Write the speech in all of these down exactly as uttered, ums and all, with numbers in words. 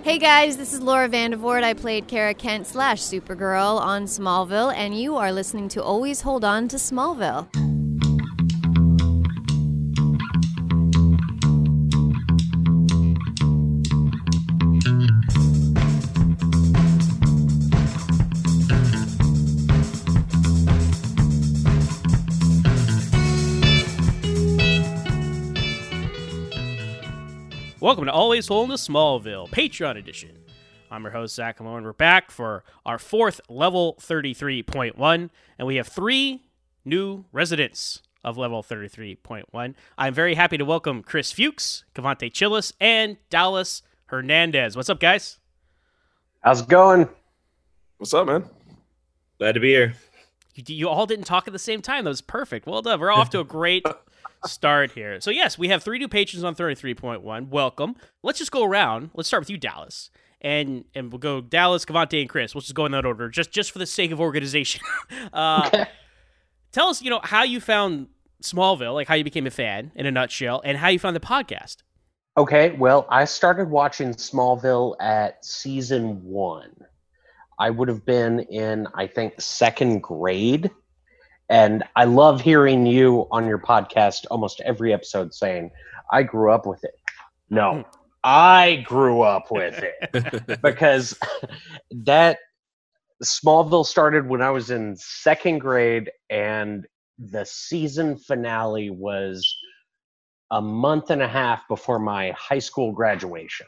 Hey guys, this is Laura Vandervoort. I played Kara Kent slash Supergirl on Smallville, and you are listening to Always Hold On to Smallville. Welcome to Always Holding to Smallville, Patreon edition. I'm your host, Zach Malone. We're back for our fourth Level thirty-three point one, and we have three new residents of Level thirty-three point one. I'm very happy to welcome Chris Fuchs, Cavante Chillis, and Dallas Hernandez. What's up, guys? How's it going? What's up, man? Glad to be here. You, you all didn't talk at the same time. That was perfect. Well done. We're off to a great start here. So yes, we have three new patrons on thirty-three point one. Welcome. Let's just go around. Let's start with you, Dallas. And and we'll go Dallas, Cavante, and Chris. We'll just go in that order, just just for the sake of organization. uh, Okay. Tell us, you know, how you found Smallville, like how you became a fan in a nutshell, and how you found the podcast. Okay, well, I started watching Smallville at season one. I would have been in, I think, second grade. And I love hearing you on your podcast almost every episode saying, I grew up with it. No, I grew up with it. Because that Smallville started when I was in second grade, and the season finale was a month and a half before my high school graduation.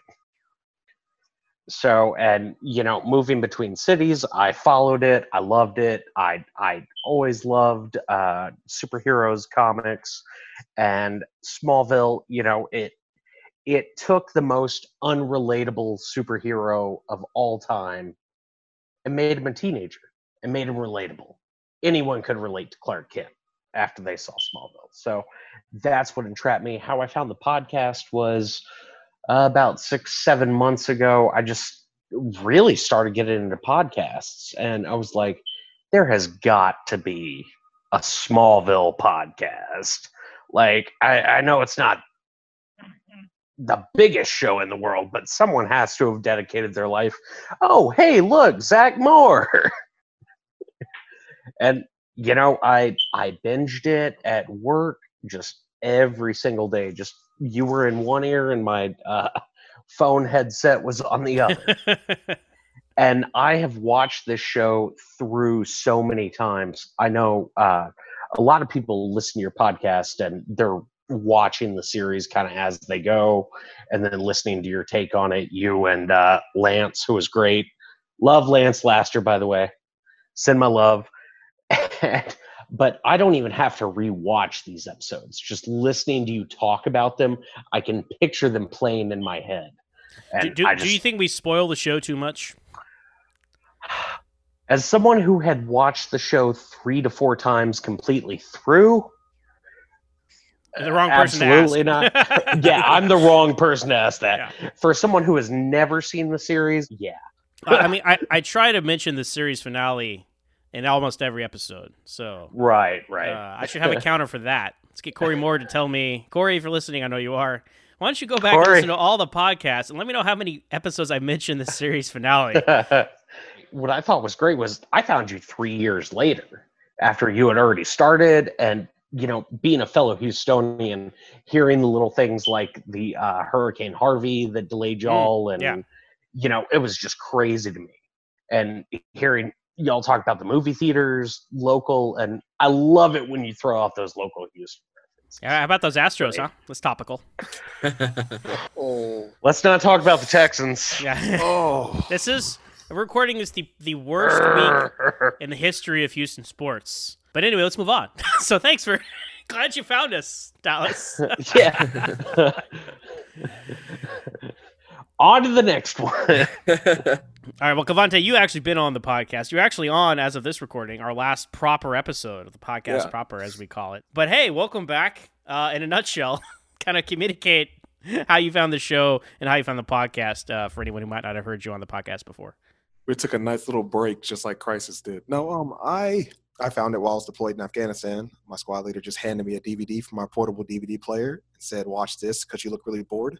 So, and, you know, moving between cities, I followed it. I loved it. I I always loved uh, superheroes comics, and Smallville, you know, it it took the most unrelatable superhero of all time and made him a teenager and made him relatable. Anyone could relate to Clark Kent after they saw Smallville. So that's what entrapped me. How I found the podcast was Uh, about six, seven months ago. I just really started getting into podcasts, and I was like, there has got to be a Smallville podcast. Like, I, I know it's not the biggest show in the world, but someone has to have dedicated their life. Oh, hey, look, Zach Moore. And, you know, I I binged it at work just every single day. Just you were in one ear and my uh, phone headset was on the other. And I have watched this show through so many times. I know uh, a lot of people listen to your podcast and they're watching the series kind of as they go and then listening to your take on it. You and uh, Lance, who was great. Love Lance Laster, by the way. Send my love. But I don't even have to rewatch these episodes. Just listening to you talk about them, I can picture them playing in my head. And Do, do, I just, do you think we spoil the show too much? as someone who had watched the show three to four times completely through, The wrong person absolutely to ask. not. Yeah, I'm the wrong person to ask that. Yeah. For someone who has never seen the series, yeah. I I mean, I, I try to mention the series finale in almost every episode, so Right, right. uh, I should have a counter for that. Let's get Corey Moore to tell me. Corey, if you're listening, I know you are. Why don't you go back and Corey. listen to all the podcasts and let me know how many episodes I mentioned the series finale. What I thought was great was I found you three years later after you had already started, and you know, being a fellow Houstonian, hearing the little things like the uh, Hurricane Harvey that delayed y'all, and yeah. you know, it was just crazy to me. And hearing y'all talk about the movie theaters, local, and I love it when you throw out those local Houston references. Yeah, how about those Astros, huh? That's topical. Oh, let's not talk about the Texans. Yeah. Oh, This is recording is the the worst week in the history of Houston sports. But anyway, let's move on. So thanks for glad you found us, Dallas. Yeah. On to the next one. All right, well, Cavante, you actually been on the podcast. You're actually on, as of this recording, our last proper episode of the podcast Yeah. proper, as we call it. But hey, welcome back. Uh, in a nutshell, kind of communicate how you found the show and how you found the podcast uh, for anyone who might not have heard you on the podcast before. we took a nice little break, just like Crisis did. No, um, I I found it while I was deployed in Afghanistan. My squad leader just handed me a D V D from our portable D V D player and said, "Watch this because you look really bored."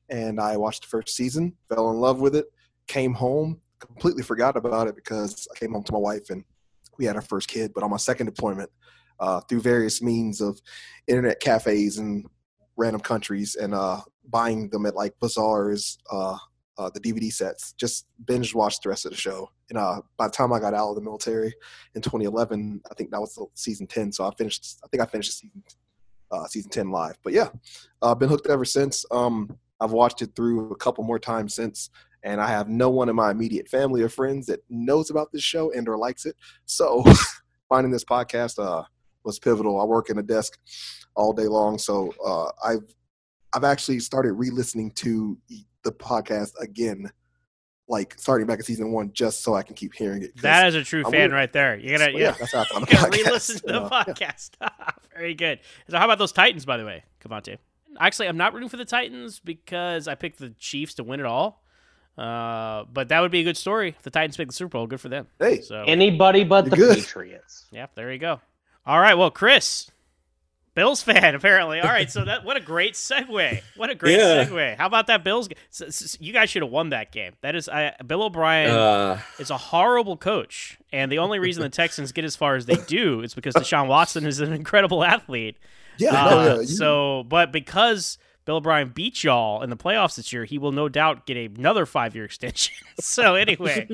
and I watched the first season, fell in love with it, came home, completely forgot about it because I came home to my wife and we had our first kid. But on my second deployment, uh, through various means of internet cafes and random countries and uh, buying them at like bazaars, uh, uh, the D V D sets, just binge watched the rest of the show. And uh, by the time I got out of the military in twenty eleven, I think that was the season ten. So I finished, I think I finished the season, uh, season ten live. But yeah, I've uh, been hooked ever since. Um, I've watched it through a couple more times since, and I have no one in my immediate family or friends that knows about this show and or likes it. So finding this podcast uh, was pivotal. I work in a desk all day long, so uh, I've I've actually started re-listening to the podcast again, like starting back at season one, just so I can keep hearing it. That is a true I'm fan weird. right there. You gotta, So, yeah, yeah, that's how I found the you gotta podcast. re-listen to the Uh, podcast. Very good. So how about those Titans, by the way, Cavante? Actually, I'm not rooting for the Titans because I picked the Chiefs to win it all. Uh, but that would be a good story if the Titans pick the Super Bowl. Good for them. Hey, So Anybody but You're the good. Patriots. yeah, there you go. All right, well, Chris, Bills fan apparently. All right, so that what a great segue. What a great Yeah. segue. How about that Bills? So, so you guys should have won that game. That is, I, Bill O'Brien Uh, is a horrible coach, and the only reason the Texans get as far as they do is because Deshaun Watson is an incredible athlete. yeah, Uh, no, yeah, you- so, but because Bill O'Brien beat y'all in the playoffs this year, he will no doubt get another five-year extension. So anyway,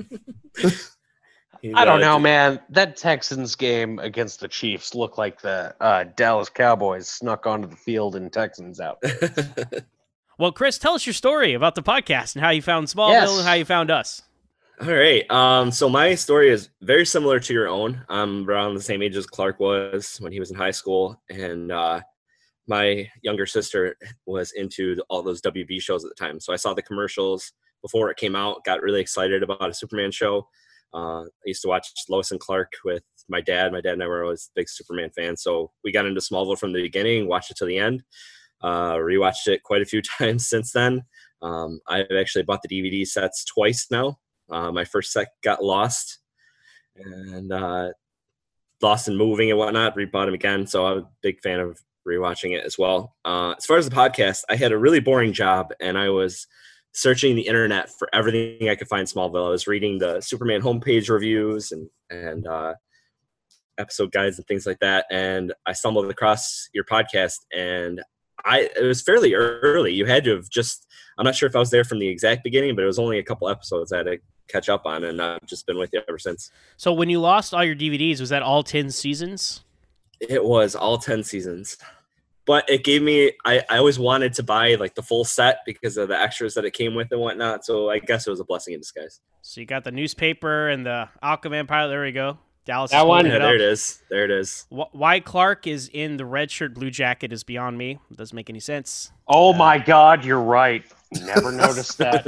he's, I don't uh, know, man. That Texans game against the Chiefs looked like the uh, Dallas Cowboys snuck onto the field in Texans out. well, Chris, tell us your story about the podcast and how you found Smallville Yes. and how you found us. All right. Um, so my story is very similar to your own. I'm around the same age as Clark was when he was in high school, and uh, my younger sister was into the, all those W B shows at the time. So I saw the commercials before it came out, got really excited about a Superman show. Uh, I used to watch Lois and Clark with my dad. My dad and I were always big Superman fans. So we got into Smallville from the beginning, watched it till the end, uh, rewatched it quite a few times since then. Um, I've actually bought the D V D sets twice now. Uh, my first set got lost and uh, lost in moving and whatnot, rebought them again. So I'm a big fan of rewatching it as well. Uh, as far as the podcast, I had a really boring job and I was searching the internet for everything I could find Smallville. I was reading the Superman homepage reviews and, and uh, episode guides and things like that. And I stumbled across your podcast and I, it was fairly early. You had to have just, I'm not sure if I was there from the exact beginning, but it was only a couple episodes I had to catch up on, and I've just been with you ever since. So when you lost all your D V Ds, was that all ten seasons? It was all ten seasons, but it gave me, I, I always wanted to buy like the full set because of the extras that it came with and whatnot. So I guess it was a blessing in disguise. So you got the newspaper and the Aquaman pilot. There we go. Dallas. That is one? holding Yeah, it up. there it is. There it is. Wh- Why Clark is in the red shirt, blue jacket is beyond me. It doesn't make any sense. Oh my God, you're right. Never noticed that.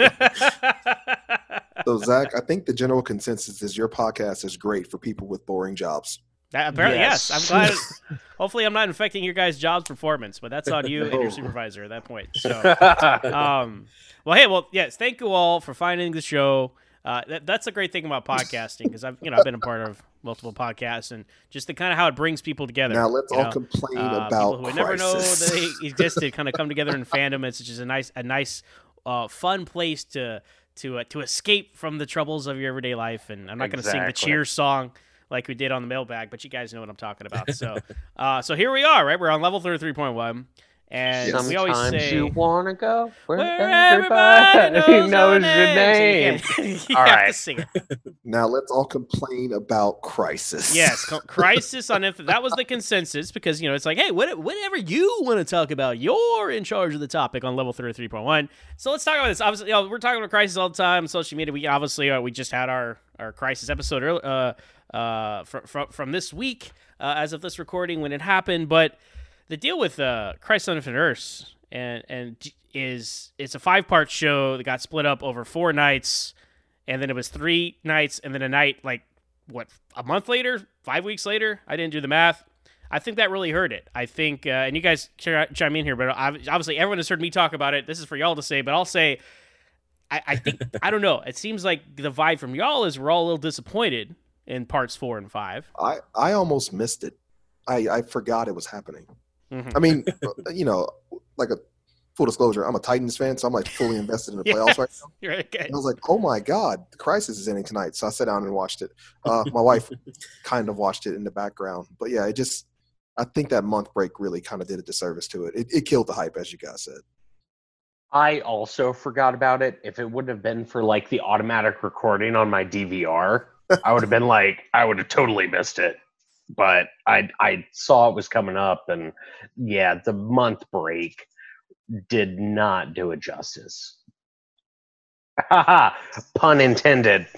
So Zach, I think the general consensus is your podcast is great for people with boring jobs. That, apparently, yes. Yes. I'm glad. Hopefully, I'm not infecting your guys' job's performance, but that's on you and your supervisor at that point. So, um, well, hey, well, yes. Thank you all for finding the show. Uh, that, that's a great thing about podcasting because I've, you know, I've been a part of multiple podcasts and just the kind of how it brings people together. Now let's you all know? complain Uh, about people who would never know Crisis. that they existed kind of come together in fandom. It's just a nice, a nice, uh, fun place to to uh, to escape from the troubles of your everyday life. And I'm not going to sing the Exactly. Cheers song like we did on the mailbag, but you guys know what I'm talking about. So, uh, so here we are, right? We're on level thirty-three point one, and Yes. we always Sometimes say you want to go where, where everybody, everybody knows, knows your name. So you can't- you All have right. to sing it. Now let's all complain about Crisis. Yes, co- Crisis on Infinite. That was the consensus because, you know, it's like, hey, what, whatever you want to talk about, you're in charge of the topic on level thirty-three point one. So let's talk about this. Obviously, you know, we're talking about Crisis all the time. Social media, we obviously, uh, we just had our, our Crisis episode early, uh, uh, from, from, from this week uh, as of this recording when it happened. But the deal with uh, Crisis on Infinite Earths and, and is it's a five-part show that got split up over four nights, and then it was three nights, and then a night, like, what, a month later, five weeks later? I didn't do the math. I think that really hurt it. I think, uh, and you guys ch- chime in here, but obviously everyone has heard me talk about it. This is for y'all to say, but I'll say, I, I think, I don't know. It seems like the vibe from y'all is we're all a little disappointed in parts four and five. I, I almost missed it. I, I forgot it was happening. Mhm. I mean, you know, like a full disclosure, I'm a Titans fan, so I'm like fully invested in the playoffs yes. right now. You're okay. And I was like, oh my God, the Crisis is ending tonight. So I sat down and watched it. Uh, my wife kind of watched it in the background. But yeah, it just, I think that month break really kind of did a disservice to it. It, it killed the hype, as you guys said. I also forgot about it. If it wouldn't have been for like the automatic recording on my D V R, I would have been like, I would have totally missed it. But I I saw it was coming up, and yeah, the month break did not do it justice. Haha, pun intended.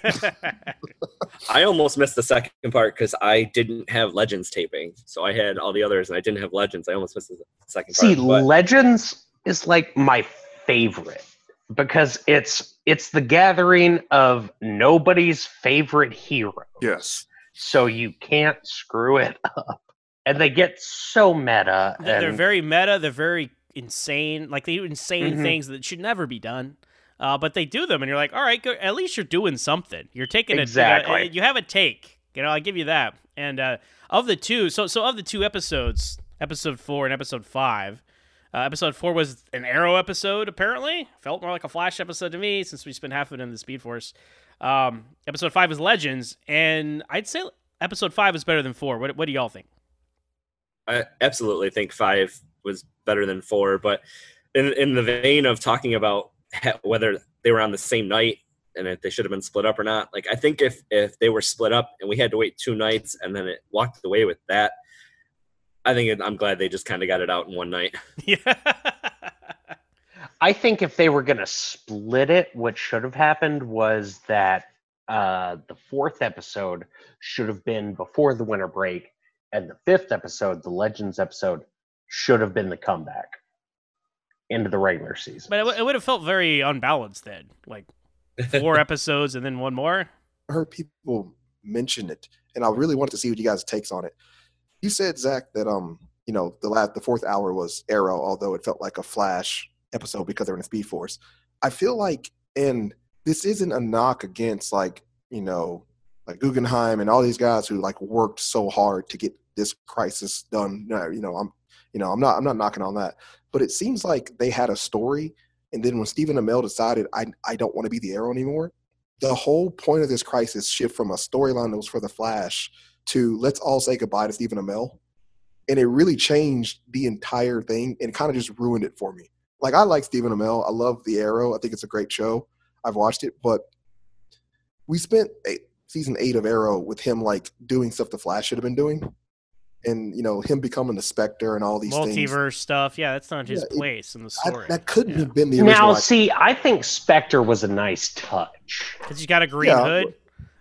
I almost missed the second part because I didn't have Legends taping. So I had all the others and I didn't have Legends. I almost missed the second See, part. But Legends is like my favorite because it's it's the gathering of nobody's favorite hero. Yes. So you can't screw it up. And they get so meta. They're and- they're very meta. They're very insane. Like they do insane Mhm. things that should never be done. Uh, but they do them, and you're like, all right, good. At least you're doing something. You're taking it. Exactly. You, you have a take. You know, I give you that. And uh, of the two, so so of the two episodes, episode four and episode five, uh, episode four was an Arrow episode. Apparently, felt more like a Flash episode to me since we spent half of it in the Speed Force. Um, episode five was Legends, and I'd say episode five is better than four. What what do y'all think? I absolutely think five was better than four. But in in the vein of talking about whether they were on the same night and if they should have been split up or not, like I think if if they were split up and we had to wait two nights and then it walked away with that, I think it, I'm glad they just kind of got it out in one night. Yeah. I think if they were going to split it, what should have happened was that uh, the fourth episode should have been before the winter break, and the fifth episode, the Legends episode, should have been the comeback into the regular season. But it, w- it would have felt very unbalanced then, like four episodes and then one more. I heard people mention it, and I really wanted to see what you guys' takes on it. You said, Zach, that um, you know, the last, the fourth hour was Arrow, although it felt like a Flash episode because they're in the Speed Force. I feel like, and this isn't a knock against like, you know, like Guggenheim and all these guys who like worked so hard to get this Crisis done. No, you know, I'm, you know, I'm not, I'm not knocking on that, but it seems like they had a story, and then when Stephen Amell decided, I, I don't want to be the Arrow anymore, the whole point of this Crisis shift from a storyline that was for the Flash to let's all say goodbye to Stephen Amell, and it really changed the entire thing and kind of just ruined it for me. Like, I like Stephen Amell. I love The Arrow. I think it's a great show. I've watched it, but we spent eight, season eight of Arrow with him like doing stuff the Flash should have been doing, and you know, him becoming the Spectre and all these Multiverse things. stuff. Yeah, that's not his Yeah, it- place in the I, story. that couldn't Yeah. have been the original. Now, see, I think Spectre was a nice touch. Because he's got a green Yeah. hood.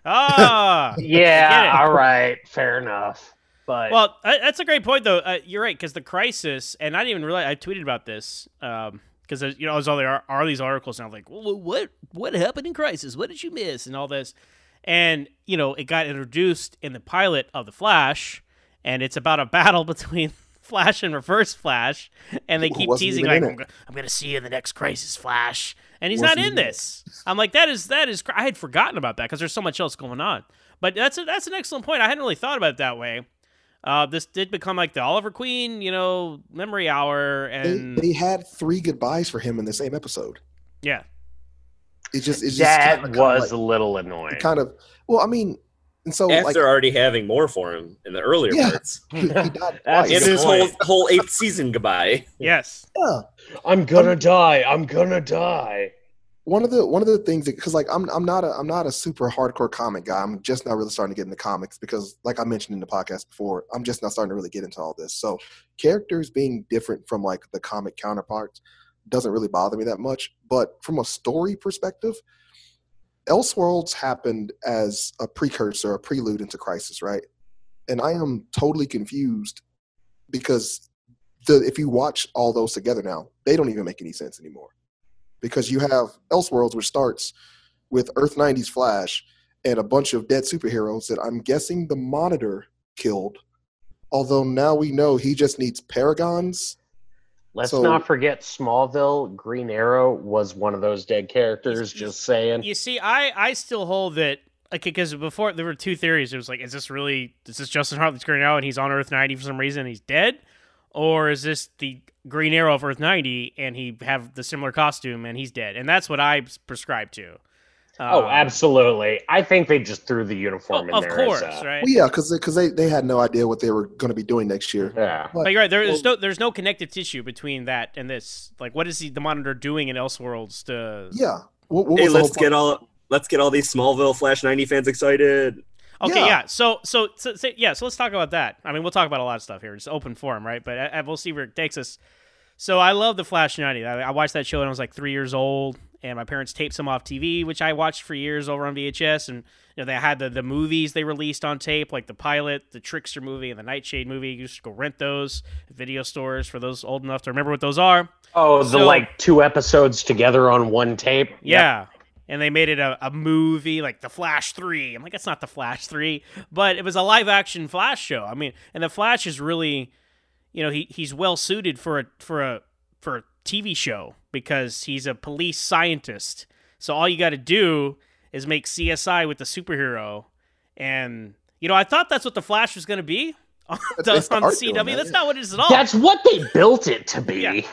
Ah, Get it. Yeah, all right, fair enough. But well, uh, that's a great point, though. Uh, you're right, because the Crisis, and I didn't even realize I tweeted about this, um, because you know, there's all there are these articles, and I'm like, well, what what happened in Crisis? What did you miss? And all this, and you know, it got introduced in the pilot of the Flash, and it's about a battle between Flash and Reverse Flash, and they Who keep wasn't teasing even like, in I'm, it. go- I'm gonna see you in the next Crisis, Flash, and he's Wasn't not in even in it. this. I'm like, that is that is. cr- I had forgotten about that because there's so much else going on. But that's a, that's an excellent point. I hadn't really thought about it that way. Uh, this did become like the Oliver Queen, you know, memory hour, They, and they had three goodbyes for him in the same episode. yeah, It just, it's just that kinda- kinda was like- a little annoying. kind of. Well, I mean, and so After like already having more for him in the earlier Yeah. parts. he, he died That's And twice. Good his whole point. whole eighth season goodbye. yes, Yeah. I'm gonna die. I'm gonna die. One of the one of the things because like I'm I'm not a I'm not a super hardcore comic guy. I'm just now really starting to get into comics because, like I mentioned in the podcast before, I'm just now starting to really get into all this. So characters being different from like the comic counterparts doesn't really bother me that much. But from a story perspective, Elseworlds happened as a precursor, a prelude into Crisis, right? And I am totally confused because the if you watch all those together now, they don't even make any sense anymore. Because you have Elseworlds, which starts with Earth ninety's Flash and a bunch of dead superheroes that I'm guessing the Monitor killed. Although now we know he just needs Paragons. Let's So- not forget Smallville. Green Arrow was one of those dead characters. Just saying. you see, I I still hold that. Okay, because before there were two theories. It was like, is this really is this Justin Hartley's Green Arrow and he's on Earth ninety for some reason and he's dead, or is this the Green Arrow of Earth ninety and he have the similar costume and he's dead? And that's what I prescribe to. Oh, Um, absolutely. I think they just threw the uniform well, in of there. course, as a, right? Well, yeah, because because they, they had no idea what they were going to be doing next year. Yeah. But you're right. There's no there's no connective tissue between that and this. Like, what is the, the Monitor doing in Elseworlds to? Yeah. What, what Hey, was the whole let's get point? all let's get all these Smallville Flash ninety fans excited. Okay, yeah. Yeah. So, so, so, so, yeah. So let's talk about that. I mean, we'll talk about a lot of stuff here. It's open forum, right? But uh, we'll see where it takes us. So I love the Flash ninety. I, I watched that show when I was like three years old, and my parents taped some off T V, which I watched for years over on V H S. And you know, they had the the movies they released on tape, like the pilot, the Trickster movie, and the Nightshade movie. You used to go rent those at video stores for those old enough to remember what those are. Oh, the So- like two episodes together on one tape. Yeah. And they made it a, a movie, like The Flash three. I'm like, it's not The Flash three, but it was a live-action Flash show. I mean, and The Flash is really, you know, he he's well-suited for a for a for a T V show because he's a police scientist. So all you got to do is make C S I with the superhero, and you know, I thought that's what The Flash was going to be on, That's the on art C doing W. that, That's yeah. not what it is at all. That's what they built it to be. Yeah.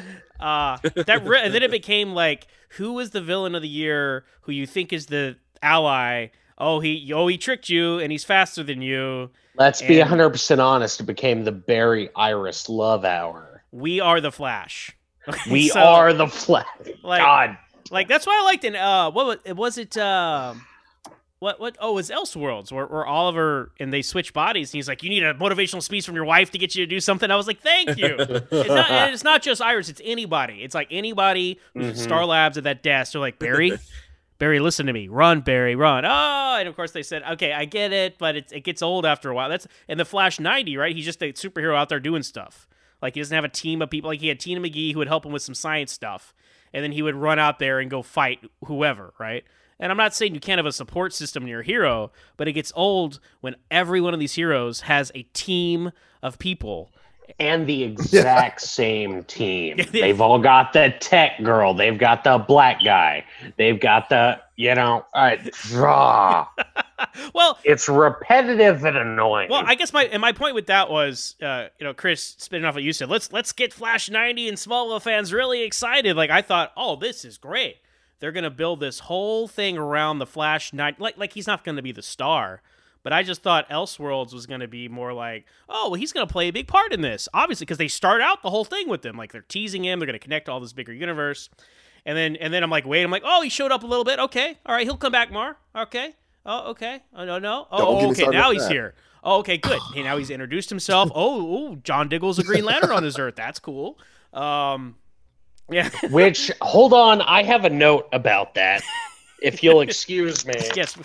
Uh, that re- and then it became like, who is the villain of the year? Who you think is the ally? Oh, he oh he tricked you, and he's faster than you. Let's be And- one hundred percent honest. It became the Barry Iris Love Hour. We are the Flash. Okay, We so, are the Flash. like, God. like that's why I liked it. Uh, what was, was it? Uh, what what? Oh, it was Elseworlds where, where Oliver and they switch bodies, and he's like, "You need a motivational speech from your wife to get you to do something." I was like, "Thank you." It's not, and it's not just Iris; it's anybody. It's like anybody who's at Mhm. Star Labs at that desk. They're like, Barry, Barry, listen to me, run, Barry, run. Oh, and of course they said, "Okay, I get it, but it it gets old after a while." That's and the Flash ninety, right? He's just a superhero out there doing stuff. Like he doesn't have a team of people. Like he had Tina McGee who would help him with some science stuff, and then he would run out there and go fight whoever, right? And I'm not saying you can't have a support system in your hero, but it gets old when every one of these heroes has a team of people. And the exact same team. They've all got the tech girl. They've got the black guy. They've got the, you know, uh, draw. Well, It's repetitive and annoying. well, I guess my and my point with that was, uh, you know, Chris, spinning off what you said, let's let's get Flash ninety and Smallville fans really excited. Like I thought, oh, this is great. They're gonna build this whole thing around the Flash ninety. Like like he's not gonna be the star. But I just thought Elseworlds was going to be more like, oh, well, he's going to play a big part in this. Obviously, because they start out the whole thing with him. Like, they're teasing him. They're going to connect all this bigger universe. And then and then I'm like, wait. I'm like, oh, he showed up a little bit. Okay. All right. He'll come back more. Okay. Oh, okay. Oh, no, no. Don't Oh, get me okay. started Now with he's that. here. Oh, okay. Good. Hey, now he's introduced himself. Oh, oh, John Diggle's a Green Lantern on his Earth. That's cool. Um, yeah. Which, hold on, I have a note about that, if you'll excuse me. Yes.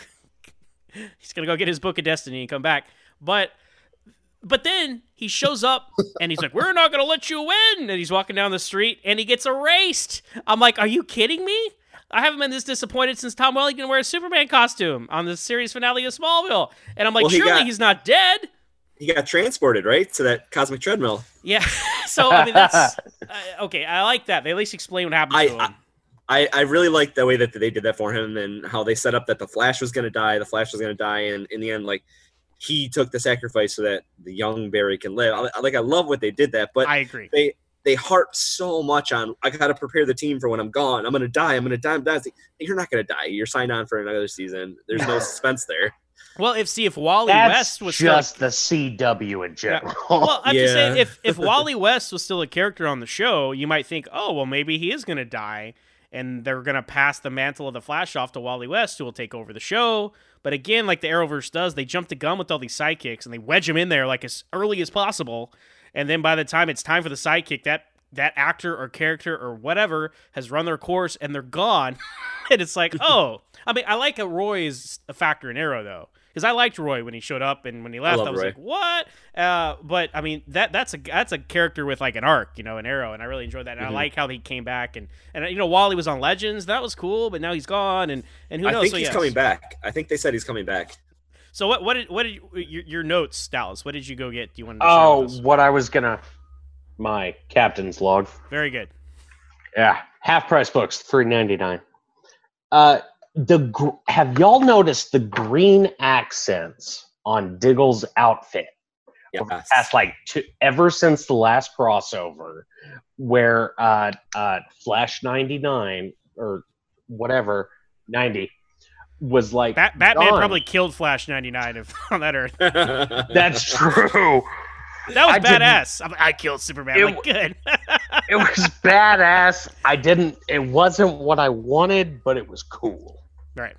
He's gonna go get his book of destiny and come back. But but then he shows up and he's like, we're not gonna let you win. And he's walking down the street and he gets erased. I'm like, are you kidding me? I haven't been this disappointed since Tom Welling didn't wear a Superman costume on the series finale of Smallville. And I'm like, Well, he surely got- he's not dead. He got transported, right, to that cosmic treadmill. Yeah. So I mean that's uh, okay, I like that. They at least explain what happened I- to him. I- I, I really liked the way that they did that for him and how they set up that the Flash was going to die. The Flash was going to die. And in the end, like, he took the sacrifice so that the young Barry can live. I, like, I love what they did that. But I agree. they they harp so much on, I got to prepare the team for when I'm gone. I'm going to die. I'm going to die. I'm dying. It's like, you're not going to die. You're signed on for another season. There's no suspense there. Well, if see if Wally That's West was still just the C W in general. Well, I'm just saying, Yeah. if if Wally West was still a character on the show, you might think, oh, well, maybe he is going to die, and they're going to pass the mantle of the Flash off to Wally West, who will take over the show. But again, like the Arrowverse does, they jump the gun with all these sidekicks, and they wedge them in there like as early as possible. And then by the time it's time for the sidekick, that that actor or character or whatever has run their course, and they're gone. And it's like, oh. I mean, I like a Roy is a factor in Arrow, though. Because I liked Roy when he showed up and when he left, I, love was Roy. like, "What?" Uh, but I mean, that that's a that's a character with like an arc, you know, an Arrow, and I really enjoyed that. And Mhm. I like how he came back, and and you know, Wally was on Legends, that was cool, but now he's gone, and and who knows? I think so, he's yes. coming back. I think they said he's coming back. So what what did what did you, your, your notes, Dallas? What did you go get? Do you want to? share Oh, with us? what I was gonna, my captain's log. Very good. Yeah, half price books, three ninety nine. Uh, the gr- have y'all noticed the green accents on Diggle's outfit? over the Yes. past like two, ever since the last crossover, where uh, uh, Flash ninety-nine or whatever ninety was like Bat- Batman gone. probably killed Flash ninety-nine if, on that Earth. That's true. That was I didn't- badass. I'm like, I killed Superman. It like, good. It was badass. I didn't. It wasn't what I wanted, but it was cool. Right.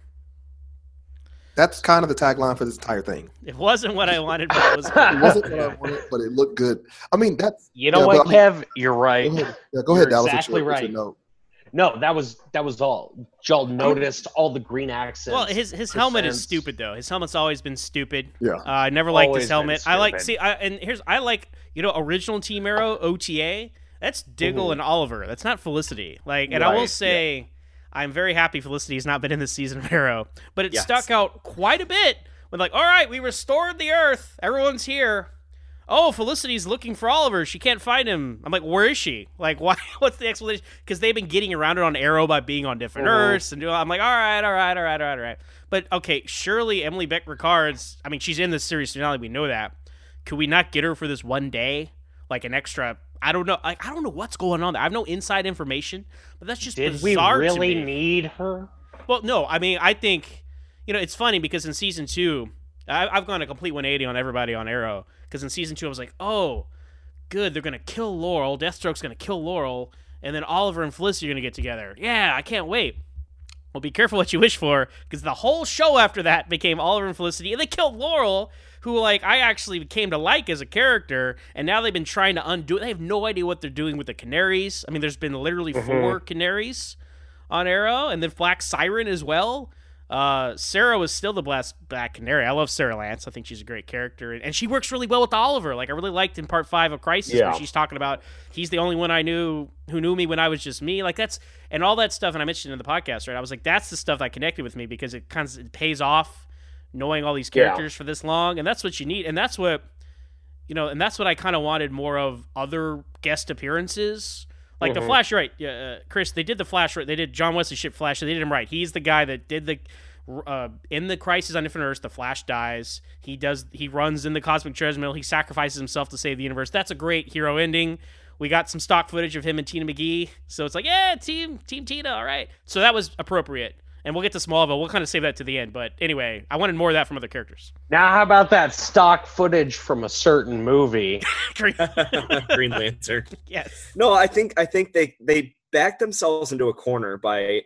That's kind of the tagline for this entire thing. It wasn't what I wanted, but it was It good. wasn't what I wanted, but it looked good. I mean, that's You know yeah, what, but I mean- Kev? You're right. Go ahead, yeah, go ahead You're Dallas. exactly what's your, what's right. your note? No, that was that was all. Y'all noticed all the green accents. Well, his his helmet is percents. stupid though. His helmet's always been stupid. Yeah. Uh, I never liked Always his been helmet. I like stupid. see, I, and here's I like you know original Team Arrow O T A. That's Diggle Mhm. and Oliver. That's not Felicity. Like, and I will Right, say, I'm very happy Felicity has not been in this season of Arrow, but it Yes. stuck out quite a bit. When like, all right, we restored the Earth. Everyone's here. Oh, Felicity's looking for Oliver. She can't find him. I'm like, where is she? Like, why? What's the explanation? Because they've been getting around it on Arrow by being on different Mhm. Earths and doing. I'm like, all right, all right, all right, all right, all right. But okay, surely Emily Beck Ricard's. I mean, she's in this series finale. We know that. Could we not get her for this one day, like an extra? I don't know. Like, I don't know what's going on there. I have no inside information, but that's just Did we bizarre really to me. need her? Well, no, I mean, I think, you know, it's funny because in season two, I, I've gone a complete one eighty on everybody on Arrow. Because in season two, I was like, oh, good, they're going to kill Laurel. Deathstroke's going to kill Laurel. And then Oliver and Felicity are going to get together. Yeah, I can't wait. Well, be careful what you wish for, because the whole show after that became Oliver and Felicity, and they killed Laurel, who, like, I actually came to like as a character, and now they've been trying to undo it. They have no idea what they're doing with the Canaries. I mean, there's been literally Mhm. four Canaries on Arrow, and then Black Siren as well. Uh, Sarah was still the blast Black Canary. I love Sarah Lance. I think she's a great character, and, and she works really well with Oliver. Like, I really liked in part five of Crisis Yeah. where she's talking about he's the only one I knew who knew me when I was just me. Like, that's and all that stuff. And I mentioned in the podcast, right? I was like, that's the stuff that connected with me because it kind of it pays off knowing all these Yeah. characters for this long, and that's what you need, and that's what you know, and that's what I kind of wanted more of other guest appearances. Like the Mhm. Flash, right? Yeah, uh, Chris. They did the Flash right. They did John Wesley ship Flash. They did him right. He's the guy that did the uh, in the Crisis on Infinite Earths. The Flash dies. He does. He runs in the cosmic treadmill. He sacrifices himself to save the universe. That's a great hero ending. We got some stock footage of him and Tina McGee. So it's like, yeah, team Team Tina. All right. So that was appropriate. And we'll get to Smallville. We'll kind of save that to the end. But anyway, I wanted more of that from other characters. Now, how about that stock footage from a certain movie? Green- Green Lantern. yes. No, I think I think they they backed themselves into a corner by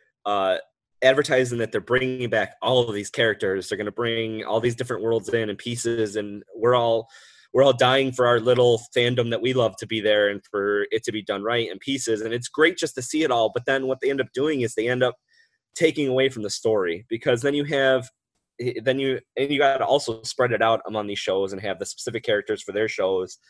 uh, advertising that they're bringing back all of these characters. They're going to bring all these different worlds in and pieces, and we're all we're all dying for our little fandom that we love to be there and for it to be done right in pieces. And it's great just to see it all. But then what they end up doing is they end up taking away from the story, because then you have then you and you got to also spread it out among these shows and have the specific characters for their shows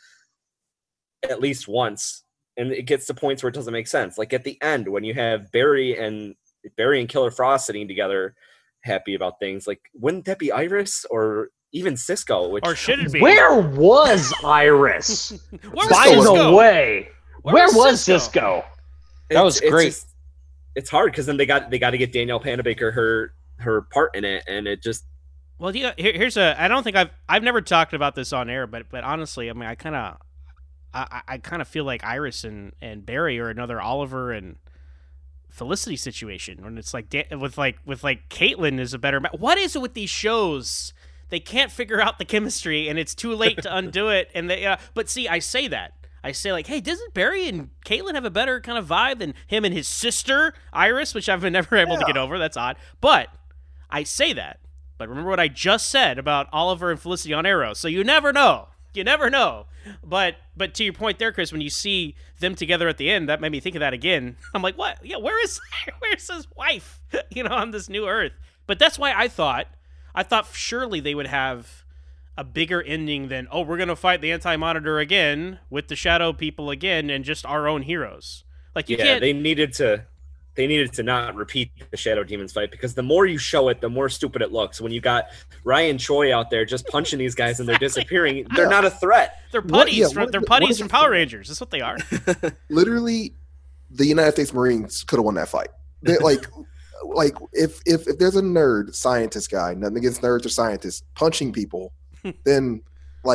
at least once, and it gets to points where it doesn't make sense. Like at the end when you have Barry and Barry and Killer Frost sitting together happy about things, like wouldn't that be Iris or even Cisco? Which Or should it be? Where was Iris? Where was By Cisco? the way, Where where, was was Cisco? Cisco? That It's- was it's great. just- it's hard because then they got they got to get Danielle Panabaker her her part in it, and it just Well, yeah, here, here's a. I don't think I've I've never talked about this on air, but but honestly, I mean, I kind of, I, I kind of feel like Iris and, and Barry are another Oliver and Felicity situation, when it's like da- with like with like Caitlyn is a better. Ma- what is it with these shows? They can't figure out the chemistry, and it's too late to undo it. And they, uh, but see, I say that. I say like, hey, doesn't Barry and Caitlyn have a better kind of vibe than him and his sister Iris, which I've been never able to get over. That's odd, but I say that. But remember what I just said about Oliver and Felicity on Arrow. So you never know. You never know. But but to your point there, Chris, when you see them together at the end, that made me think of that again. I'm like, what? Yeah, where is where's his wife? You know, on this new Earth. But that's why I thought I thought surely they would have a bigger ending than, oh, we're gonna fight the Anti-Monitor again with the Shadow People again and just our own heroes. Like you yeah, can't. they needed to they needed to not repeat the Shadow Demons fight, because the more you show it, the more stupid it looks. When you got Ryan Choi out there just punching these guys and they're disappearing, they're not a threat. they're What- putties. yeah, from, what- they're what putties is from it- Power Rangers. That's what they are. Literally, the United States Marines could have won that fight. They, like, like if, if if there's a nerd scientist guy, nothing against nerds or scientists, punching people, then like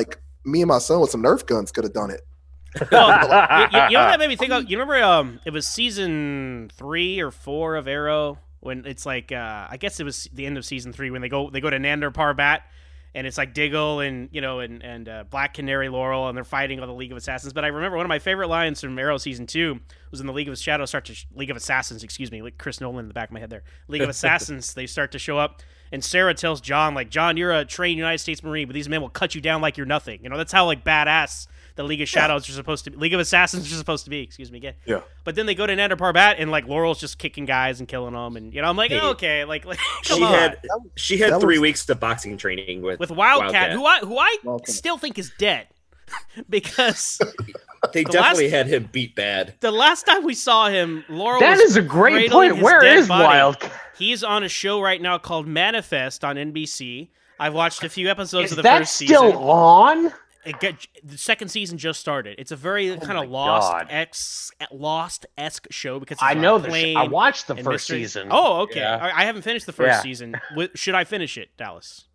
me and my son with some Nerf guns could have done it. Well, you, you know what that made me think of? You remember um, it was season three or four of Arrow when it's like uh, I guess it was the end of season three when they go they go to Nandor Parbat and it's like Diggle and you know and and uh, Black Canary Laurel and they're fighting on the League of Assassins. But I remember one of my favorite lines from Arrow season two was in the League of Shadows start to League of Assassins, excuse me, like Chris Nolan in the back of my head there. League of Assassins, they start to show up. And Sarah tells John, like, John, you're a trained United States Marine, but these men will cut you down like you're nothing. You know, that's how, like, badass the League of Shadows yeah. are supposed to be. League of Assassins are supposed to be, excuse me again. Yeah. But then they go to Nandor Parbat, and, like, Laurel's just kicking guys and killing them. And, you know, I'm like, hey, oh, okay, like, like come she on. Had, she had three was, weeks of boxing training with With Wildcat, Wildcat. who I, who I Wildcat. still think is dead. Because they the definitely last, had him beat bad. the last time we saw him, Laurel That was is a great cradling point. his Where dead is body. Wildcat? He's on a show right now called Manifest on N B C. I've watched a few episodes Is of the that first still season. on? It get, the second season just started. It's a very Oh kind my of lost God. ex lost esque show because it's I on know a the. Sh- plane I watched the and first mystery- season. Oh, okay. Yeah. I, I haven't finished the first Yeah. season. Wi- Should I finish it, Dallas?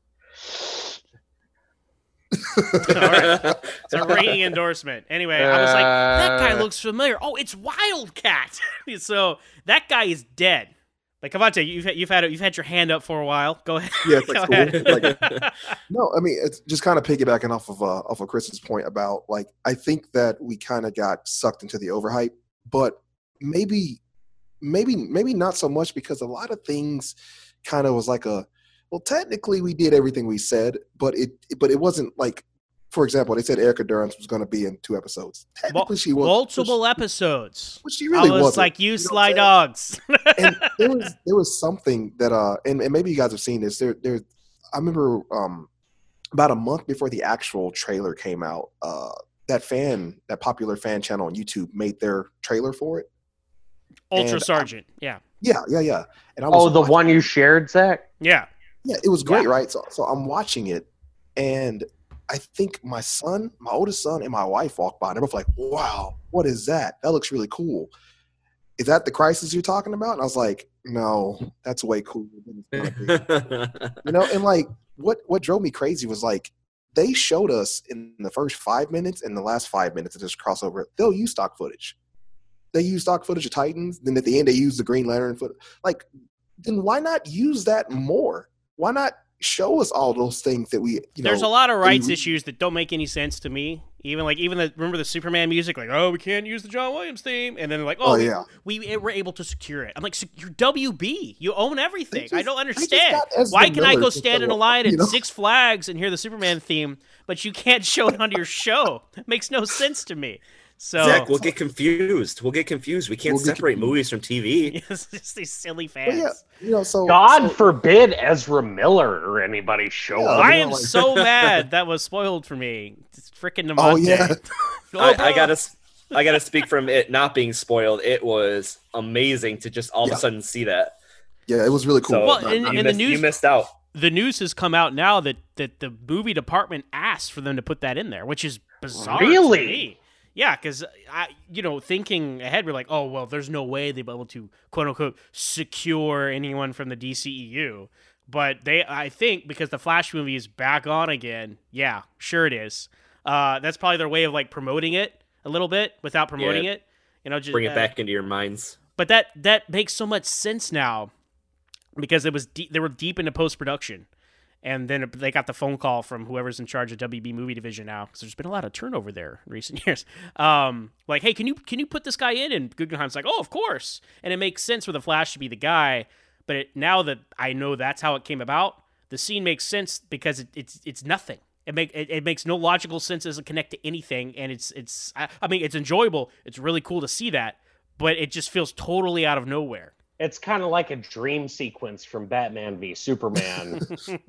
All right. It's a ringing endorsement. Anyway, I was like, that guy Uh, looks familiar. Oh, it's Wildcat. So that guy is dead. Like, Cavante, you've had, you've had you've had your hand up for a while. Go ahead. Yeah, it's Go like, ahead. like, no, I mean it's just kind of piggybacking off of uh, off of Chris's point about like I think that we kind of got sucked into the overhype, but maybe maybe maybe not so much because a lot of things kind of was like a well technically we did everything we said, but it but it wasn't like for example they said Erica Durance was going to be in two episodes. Technically she was Multiple which, episodes. which she really I was wasn't. like, you, You know what sly I'm saying? dogs. And there was there was something that uh and, and maybe you guys have seen this there there I remember um about a month before the actual trailer came out uh that fan that popular fan channel on YouTube made their trailer for it. Ultra And Sergeant. Yeah. Yeah, yeah, yeah. And I was Oh, the watching- one you shared, Zach? Yeah. Yeah, it was great, Yeah. right? So so I'm watching it and I think my son, my oldest son, and my wife walked by and they're both like, wow, what is that? That looks really cool. Is that the Crisis you're talking about? And I was like, no, that's way cooler than it's gonna be. You know, and like what what drove me crazy was like they showed us in the first five minutes and the last five minutes of this crossover, they'll use stock footage. They use stock footage of Titans, then at the end they use the Green Lantern foot. Like, then why not use that more? Why not show us all those things that we you There's know a lot of rights we- issues that don't make any sense to me. Even like even the remember the Superman music, like oh we can't use the John Williams theme, and then they're like oh, Oh, yeah. we, we were able to secure it. I'm like you're W B, you own everything. just- I don't they just understand. got Ezra Why can I Miller go to stand show in a up, line you at know? Six Flags and hear the Superman theme, but you can't show it on your show? It makes no sense to me. So Zach, we'll get confused. We'll get confused. We can't We'll get separate confused. movies from T V. it's just these silly Well, fans. yeah, you know, so God so, forbid Ezra Miller or anybody show Yeah, up. I you know, am like- so mad that was spoiled for me. It's freaking Oh, Namonte. yeah. Oh, I, I gotta, I gotta speak from it not being spoiled. It was amazing to just all Yeah. of a sudden see that. yeah, it was really cool. So Well, Not- and- not- you, and the missed, news- you missed out. the news has come out now that, that the movie department asked for them to put that in there, which is bizarre. to Really? me. Yeah, because I, you know, thinking ahead, we're like, oh well, there's no way they'll be able to quote unquote secure anyone from the D C E U. But they, I think, because the Flash movie is back on again. Yeah, sure it is. Uh, that's probably their way of like promoting it a little bit without promoting Yeah. it. You know, just Bring it uh, back into your minds. But that that makes so much sense now because it was de- they were deep into post production, and then they got the phone call from whoever's in charge of W B Movie Division now because there's been a lot of turnover there in recent years. Um, like, hey, can you can you put this guy in? And Guggenheim's like, oh, of course. And it makes sense for the Flash to be the guy. But it, now that I know that's how it came about, the scene makes sense because it, it's it's nothing. It make it, it makes no logical sense. It doesn't connect to anything, and it's it's I, I mean it's enjoyable. It's really cool to see that, but it just feels totally out of nowhere. It's kind of like a dream sequence from Batman v Superman.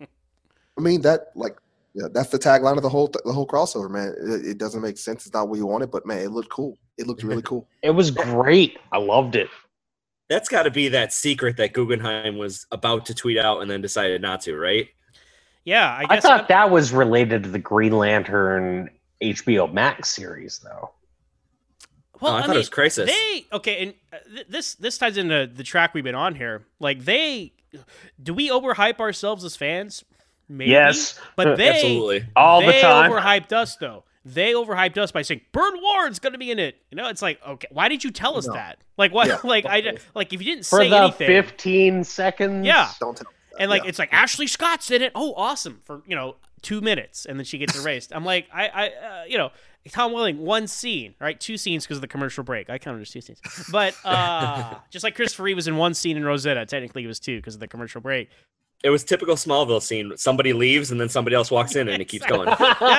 I mean that like yeah, that's the tagline of the whole the whole crossover, man. It, it doesn't make sense. It's not what you wanted, but man, it looked cool. It looked really cool. It was great. I loved it. That's got to be that secret that Guggenheim was about to tweet out and then decided not to, right? Yeah, I I, guess thought I'm- that was related to the Green Lantern H B O Max series, though. Well, Oh, I thought it was Crisis. They okay, and uh, th- this this ties into the track we've been on here. Like they, do we overhype ourselves as fans? Maybe. Yes. But they Absolutely. All they the time. overhyped us though. They overhyped us by saying Burt Ward's going to be in it. You know, it's like, okay, why did you tell us No. that? Like, what? Yeah. Like, I like if you didn't For say the anything, fifteen seconds. Yeah. Don't tell. and like Yeah. it's like Ashley Scott's in it. Oh, awesome! For you know two minutes, and then she gets erased. I'm like, I, I, uh, you know, Tom Welling, one scene, right? Two scenes because of the commercial break. I counted as two scenes, but uh, just like Christopher Reeve was in one scene in Rosetta, technically it was two because of the commercial break. It was typical Smallville scene. Somebody leaves and then somebody else walks in and it keeps going.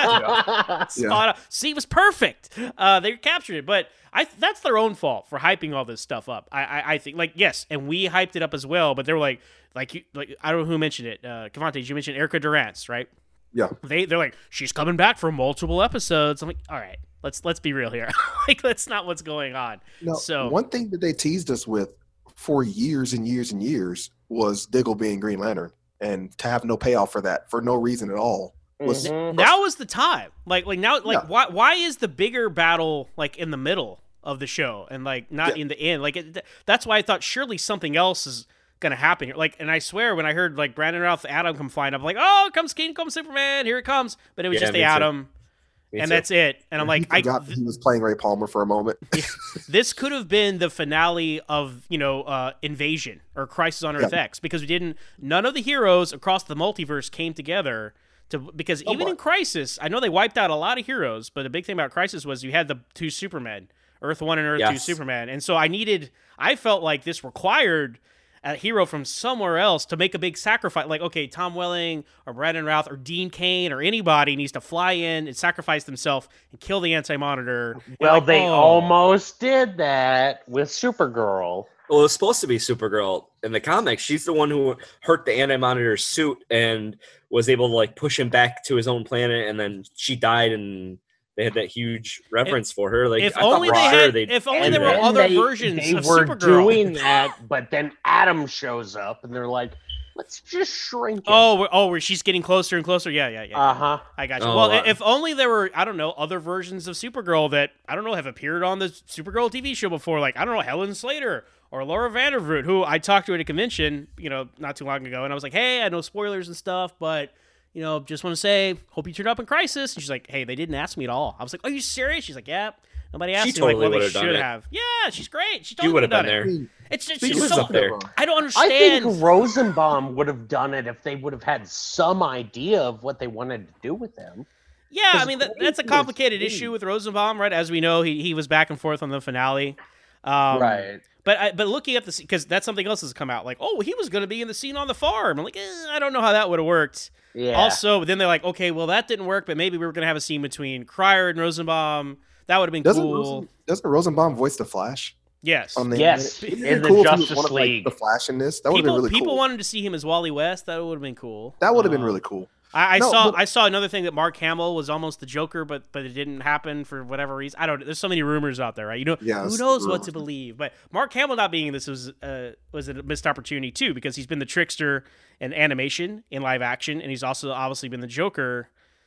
Yeah. Spot on. See, it was perfect. Uh, they captured it, but I that's their own fault for hyping all this stuff up. I, I, I think, like, yes, and we hyped it up as well, but they were like, like, you, like I don't know who mentioned it. Uh, Cavante, did you mention Erica Durance, right? Yeah. They they're like, she's coming back for multiple episodes. I'm like, all right, let's let's be real here. Like, that's not what's going on. No, So one thing that they teased us with for years and years and years was Diggle being Green Lantern, and to have no payoff for that for no reason at all was Mhm. now is the time. Like like now like Yeah. why why is the bigger battle like in the middle of the show and like not Yeah. in the end? Like it, that's why I thought surely something else is gonna happen here. Like, and I swear when I heard like Brandon Routh Atom come flying up, I'm like, oh, comes King, comes Superman, here it comes. But it was Yeah, just the me too. Atom, Me and too. that's it. And I'm like, I I forgot that he was playing Ray Palmer for a moment. this could have been the finale of, you know, uh, Invasion or Crisis on Earth Yeah. X, because we didn't, none of the heroes across the multiverse came together to, because Oh, even boy. in Crisis, I know they wiped out a lot of heroes, but the big thing about Crisis was you had the two Supermen, Earth one and Earth two Yes. Superman. And so I needed, I felt like this required a hero from somewhere else to make a big sacrifice. Like, okay, Tom Welling or Brandon Routh or Dean Cain or anybody needs to fly in and sacrifice themselves and kill the Anti-Monitor. And Well, like, they oh. almost did that with Supergirl. Well, it was supposed to be Supergirl in the comics. She's the one who hurt the Anti-Monitor's suit and was able to like push him back to his own planet, and then she died, and they had that huge reverence for her. Like, If I thought only for they sure had, they'd if only And there were then other they- versions they of were Supergirl. doing that, but then Adam shows up, and they're like, "Let's just shrink it." Oh, where- oh, where she's getting closer and closer. Yeah, yeah, yeah. uh huh. I got you. Oh, well, wow. if only there were, I don't know, other versions of Supergirl that I don't know have appeared on the Supergirl T V show before. Like, I don't know, Helen Slater or Laura Vandervoort, who I talked to at a convention, you know, not too long ago, and I was like, "Hey, I know spoilers and stuff, but." You know, just want to say, hope you turned up in Crisis. And she's like, hey, they didn't ask me at all. I was like, are you serious? She's like, yeah. Nobody asked She me. totally like, well, they would've done should it. have. Yeah, she's great. She totally you would have done been it. I there. mean, It's just She she's was so, up there. I don't I understand. think Rosenbaum would have done it if they would have had some idea of what they wanted to do with him. Yeah, I Because mean that, Crazy that's a is complicated big. issue with Rosenbaum, right? As we know, he he was back and forth on the finale, um, right. But I, but looking at the because that's something else has come out. Like, oh, he was going to be in the scene on the farm. I'm like, eh, I don't know how that would have worked. Yeah. Also, then they're like, okay, well that didn't work, but maybe we were going to have a scene between Cryer and Rosenbaum. That would have been doesn't cool. Rosen, doesn't Rosenbaum voice the Flash? Yes. On the Yes, It'd in be the cool if he was Justice one of, like, League. the Flash in this. That would have people been really people cool. wanted to see him as Wally West. That would have been cool. that would have been Um, really cool. I, I No, saw but- I saw another thing that Mark Hamill was almost the Joker, but but it didn't happen for whatever reason. I don't. There's so many rumors out there, right? You know, Yeah, who it's knows rumors. what to believe? But Mark Hamill not being in this was uh, was a missed opportunity too, because he's been the trickster in animation, in live action, and he's also obviously been the Joker.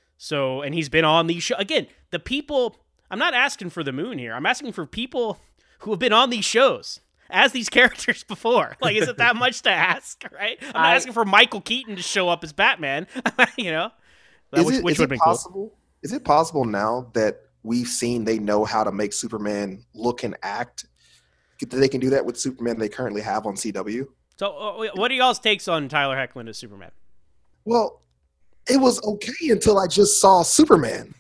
So and he's been on these show again. The people. I'm not asking for the moon here. I'm asking for people who have been on these shows as these characters before. Like, is it that much to ask, right? I'm not I- asking for Michael Keaton to show up as Batman, you know? That- Is which it, which is would it have been cool. possible? Is it possible now that we've seen they know how to make Superman look and act? That they can do that with Superman they currently have on C W? So, uh, what are y'all's takes on Tyler Hoechlin as Superman? Well, it was okay until I just saw Superman.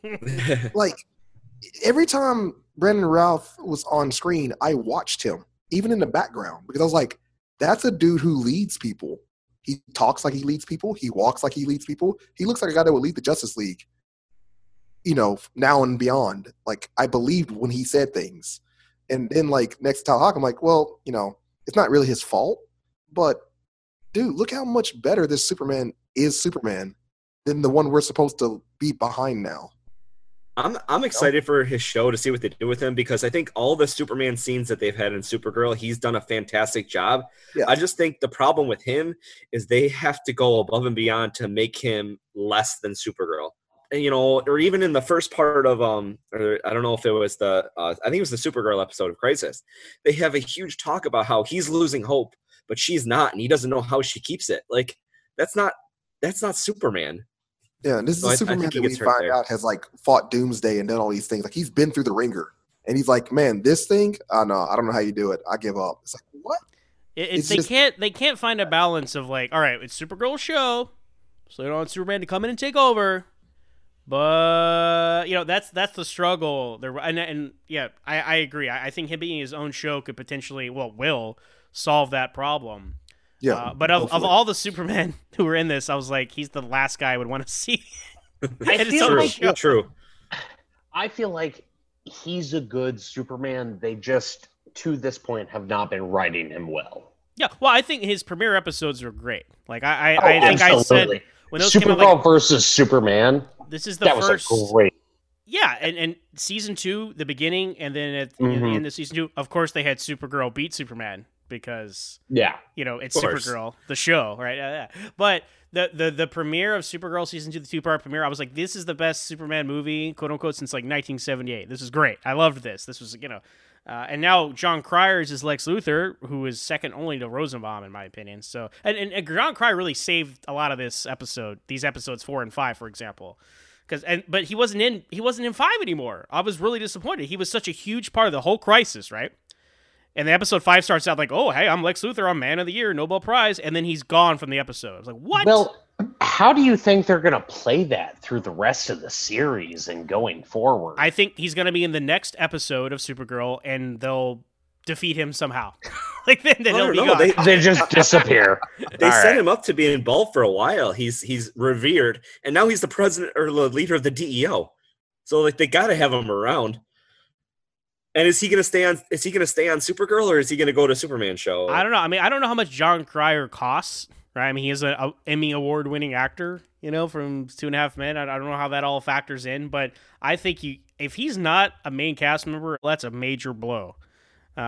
Like, every time Brandon Routh was on screen, I watched him, even in the background, because I was like, that's a dude who leads people. He talks like he leads people. He walks like he leads people. He looks like a guy that would lead the Justice League, you know, now and beyond. Like, I believed when he said things. And then, like, next to Tyler Hawk, I'm like, well, you know, it's not really his fault. But, dude, look how much better this Superman is Superman than the one we're supposed to be behind now. I'm I'm excited for his show to see what they do with him, because I think all the Superman scenes that they've had in Supergirl, he's done a fantastic job. Yeah. I just think the problem with him is they have to go above and beyond to make him less than Supergirl. And, you know, or even in the first part of um, or I don't know if it was the uh, I think it was the Supergirl episode of Crisis. They have a huge talk about how he's losing hope, but she's not, and he doesn't know how she keeps it. Like, that's not that's not Superman. Yeah, and this is So a I- I Superman think he that we gets hurt find there. out has like fought Doomsday and done all these things. Like he's been through the ringer, and he's like, man, this thing, I know, I don't know how you do it. I give up. It's like what? It, it's, It's they just- can't they can't find a balance of like, all right, it's Supergirl's show, so they don't want Superman to come in and take over. But you know that's that's the struggle. There and, and yeah, I, I agree. I, I think him being his own show could potentially, well, will solve that problem. Yeah, Uh, but of, of hopefully. all the Supermen who were in this, I was like, he's the last guy I would want to see. I And it's feel so like show. True. I feel like he's a good Superman. They just, to this point, have not been writing him well. Yeah, well, I think his premiere episodes are great. Like I, I, Oh, I think I absolutely. said when those came out, Supergirl like, versus Superman. this is the That first. was a great. Yeah, and, and season two, the beginning, and then at you know, the Mhm. end of season two, of course, they had Supergirl beat Superman because Yeah. you know it's Of course. Supergirl, the show, right? Yeah, yeah. But the, the the premiere of Supergirl season two, the two part premiere, I was like, this is the best Superman movie, quote unquote, since like nineteen seventy-eight. This is great. I loved this. This was you know, uh, and now John Cryers is Lex Luthor, who is second only to Rosenbaum in my opinion. So and, and, and John Cryer really saved a lot of this episode, these episodes four and five, for example. Cause, and but he wasn't in he wasn't in five anymore. I was really disappointed. He was such a huge part of the whole crisis, right? And the episode five starts out like, "Oh, hey, I'm Lex Luthor. I'm Man of the Year, Nobel Prize," and then he's gone from the episode. I was like, "What?" Well, how do you think they're going to play that through the rest of the series and going forward? I think he's gonna be in the next episode of Supergirl, and they'll defeat him somehow. like then, then I he'll don't be know. gone. They, They just disappear. they All set right. him up to be involved for a while. He's he's revered, and now he's the president or the leader of the D E O. So like they got to have him around. And is he gonna stay on? Is he gonna stay on Supergirl, or is he gonna go to Superman show? I don't know. I mean, I don't know how much John Cryer costs, right? I mean, he is an Emmy award winning actor, you know, from Two and a Half Men. I, I don't know how that all factors in, but I think you, if he's not a main cast member, that's a major blow. Uh,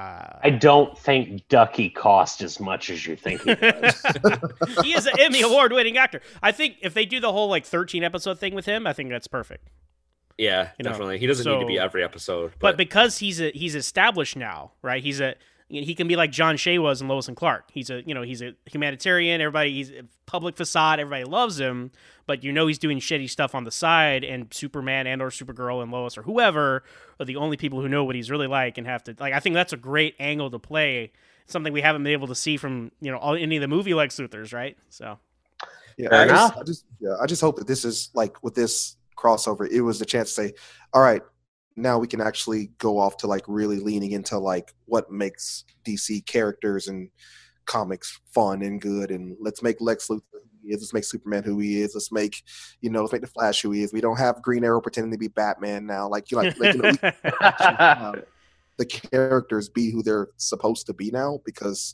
I don't think Ducky cost as much as you think he does. he is an Emmy award winning actor. I think if they do the whole like thirteen episode thing with him, I think that's perfect. Yeah, You know, definitely. He doesn't need to be so- every episode. But But, because he's a, he's established now, right? He's a he can be like John Shea was in Lois and Clark. He's a you know he's a humanitarian. Everybody he's a public facade. Everybody loves him, but you know he's doing shitty stuff on the side. And Superman and or Supergirl and Lois or whoever are the only people who know what he's really like and have to like. I think that's a great angle to play. Something we haven't been able to see from you know all, any of the movie Lex Luthors, right? So Yeah, Fair I just, enough. I just, yeah, I just hope that this is like with this crossover, it was the chance to say, all right, now we can actually go off to like really leaning into like what makes D C characters and comics fun and good, and let's make Lex Luthor who he is, let's make Superman who he is, let's make you know, let's make the Flash who he is. We don't have Green Arrow pretending to be Batman now, like you like, like you know, we can have the characters be who they're supposed to be now because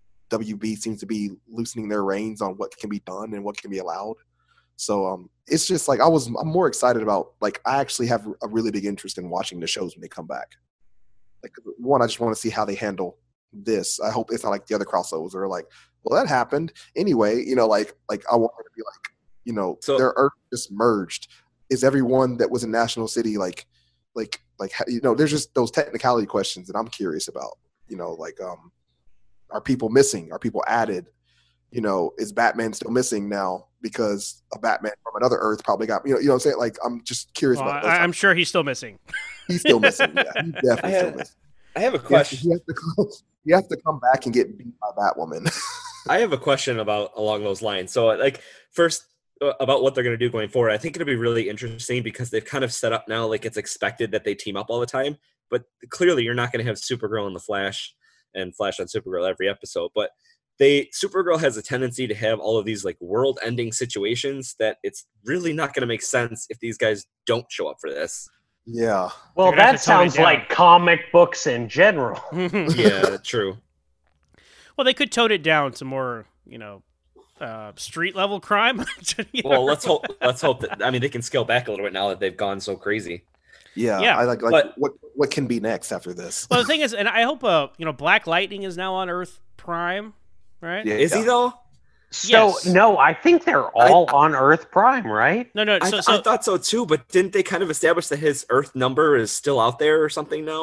W B seems to be loosening their reins on what can be done and what can be allowed. So um, it's just like I was. I'm more excited about like I actually have a really big interest in watching the shows when they come back. Like one, I just want to see how they handle this. I hope it's not like the other crossovers or like, well, that happened anyway. You know, like like I want it to be like, you know, So- their Earth just merged. Is everyone that was in National City like, like like you know? There's just those technicality questions that I'm curious about. You know, like um, are people missing? Are people added? You know, is Batman still missing now because a Batman from another Earth probably got you know you know what I'm saying? Like I'm just curious well, about I, those. I'm sure he's still missing. He's still missing. Yeah, he's definitely I still have, missing. I have a He has, to, question. he, has to come, he has to come back and get beat by Batwoman. I have a question about along those lines. So, like, first uh, about what they're going to do going forward. I think it'll be really interesting because they've kind of set up now like it's expected that they team up all the time. But clearly, you're not going to have Supergirl and the Flash and Flash on Supergirl every episode. But they Supergirl has a tendency to have all of these like world-ending situations that it's really not going to make sense if these guys don't show up for this. yeah, Well, They're gonna have that to tone it sounds down. like comic books in general. Yeah, true. Well, they could tone it down to more, you know, uh, street level crime. You know? Well, let's hope. Let's hope that. I mean, they can scale back a little bit now that they've gone so crazy. yeah, Yeah, I like like but- what what can be next after this? Well, the thing is, and I hope, uh, you know, Black Lightning is now on Earth Prime, right? Yeah. Is he though? So Yes. no, I think they're all on Earth Prime, right? No, no. I, So, I so thought so too, but didn't they kind of establish that his Earth number is still out there or something now?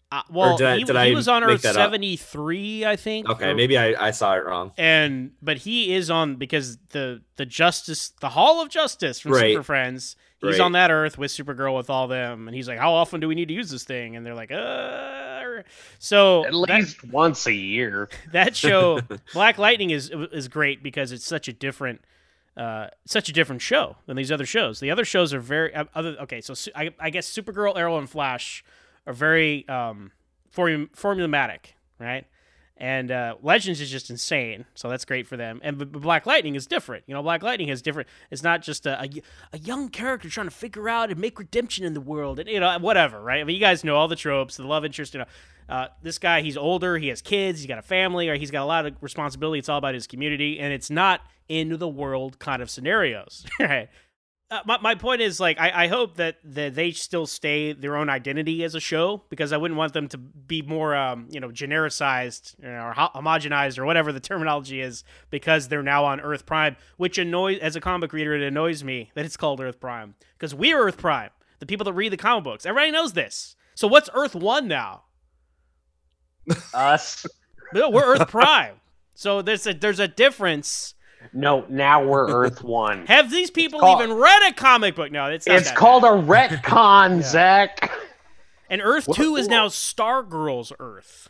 Uh, well, did I- he, did he I was on make Earth that up? seventy-three, I think. Okay, or- maybe I, I saw it wrong. and but he is on because the the Justice, the Hall of Justice from Right. Super Friends. He's Right. on that Earth with Supergirl with all them, and he's like, "How often do we need to use this thing?" And they're like, "Uh." So At that- least once a year. that show, Black Lightning, is is great because it's such a different, uh, such a different show than these other shows. The other shows are very uh, other. Okay, so su- I, I guess Supergirl, Arrow, and Flash are very um, form, formulaic, right? And uh, Legends is just insane, so that's great for them. And but Black Lightning is different. You know, Black Lightning is different. It's not just a, a, a young character trying to figure out and make redemption in the world, and you know, whatever, right? I mean, you guys know all the tropes, the love interest. You know, uh, this guy, he's older, he has kids, he's got a family, or he's got a lot of responsibility. It's all about his community, and it's not end of the world kind of scenarios, right? Uh, my, my point is, like, I, I hope that, that they still stay their own identity as a show, because I wouldn't want them to be more, um, you know, genericized, you know, or ho- homogenized or whatever the terminology is, because they're now on Earth Prime, which annoys, as a comic reader, it annoys me that it's called Earth Prime, because we're Earth Prime, the people that read the comic books. Everybody knows this. So what's Earth One now? Us. No, we're Earth Prime. So there's a there's a difference. No, now we're Earth One. Have these people called- even read a comic book? No, it's not It's that called bad. a retcon, Yeah. Zach. And Earth What? Two is now Stargirl's Earth.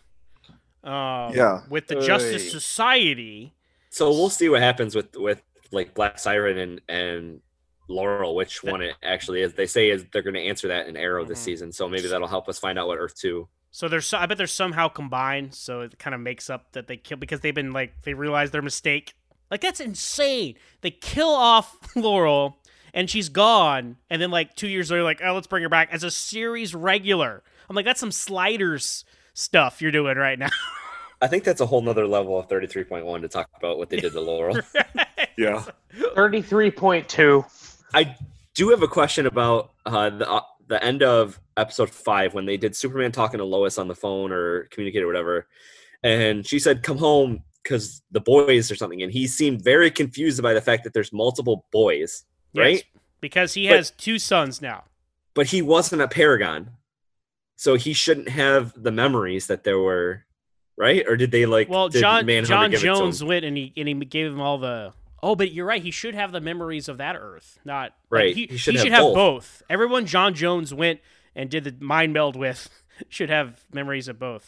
Um, Yeah. With the Oy. Justice Society. So we'll see what happens with with like Black Siren and and Laurel, which one it actually is. They say is they're going to answer that in Arrow this Mhm. season, so maybe that'll help us find out what Earth Two. So there's, so- I bet they're somehow combined, so it kind of makes up that they kill because they've been like they realize their mistake. Like that's insane. They kill off Laurel and she's gone, and then like two years later, like oh let's bring her back as a series regular. I'm like that's some Sliders stuff you're doing right now. I think that's a whole nother level of thirty-three point one to talk about what they did to Laurel. Yeah. thirty-three point two. I do have a question about uh, the uh, the end of episode five when they did Superman talking to Lois on the phone or communicate or whatever, and she said, "Come home because the boys or something," and he seemed very confused by the fact that there's multiple boys, right? Yes, because he But- has two sons now. But he wasn't a Paragon, so he shouldn't have the memories that there were, right? Or did they like? Well, did John Manhunter John give it to him? Jones went and he and he gave them all the. Oh, but you're right. He should have the memories of that Earth, not like, Right, he, he should he have should have both. both. Everyone John Jones went and did the mind meld with should have memories of both.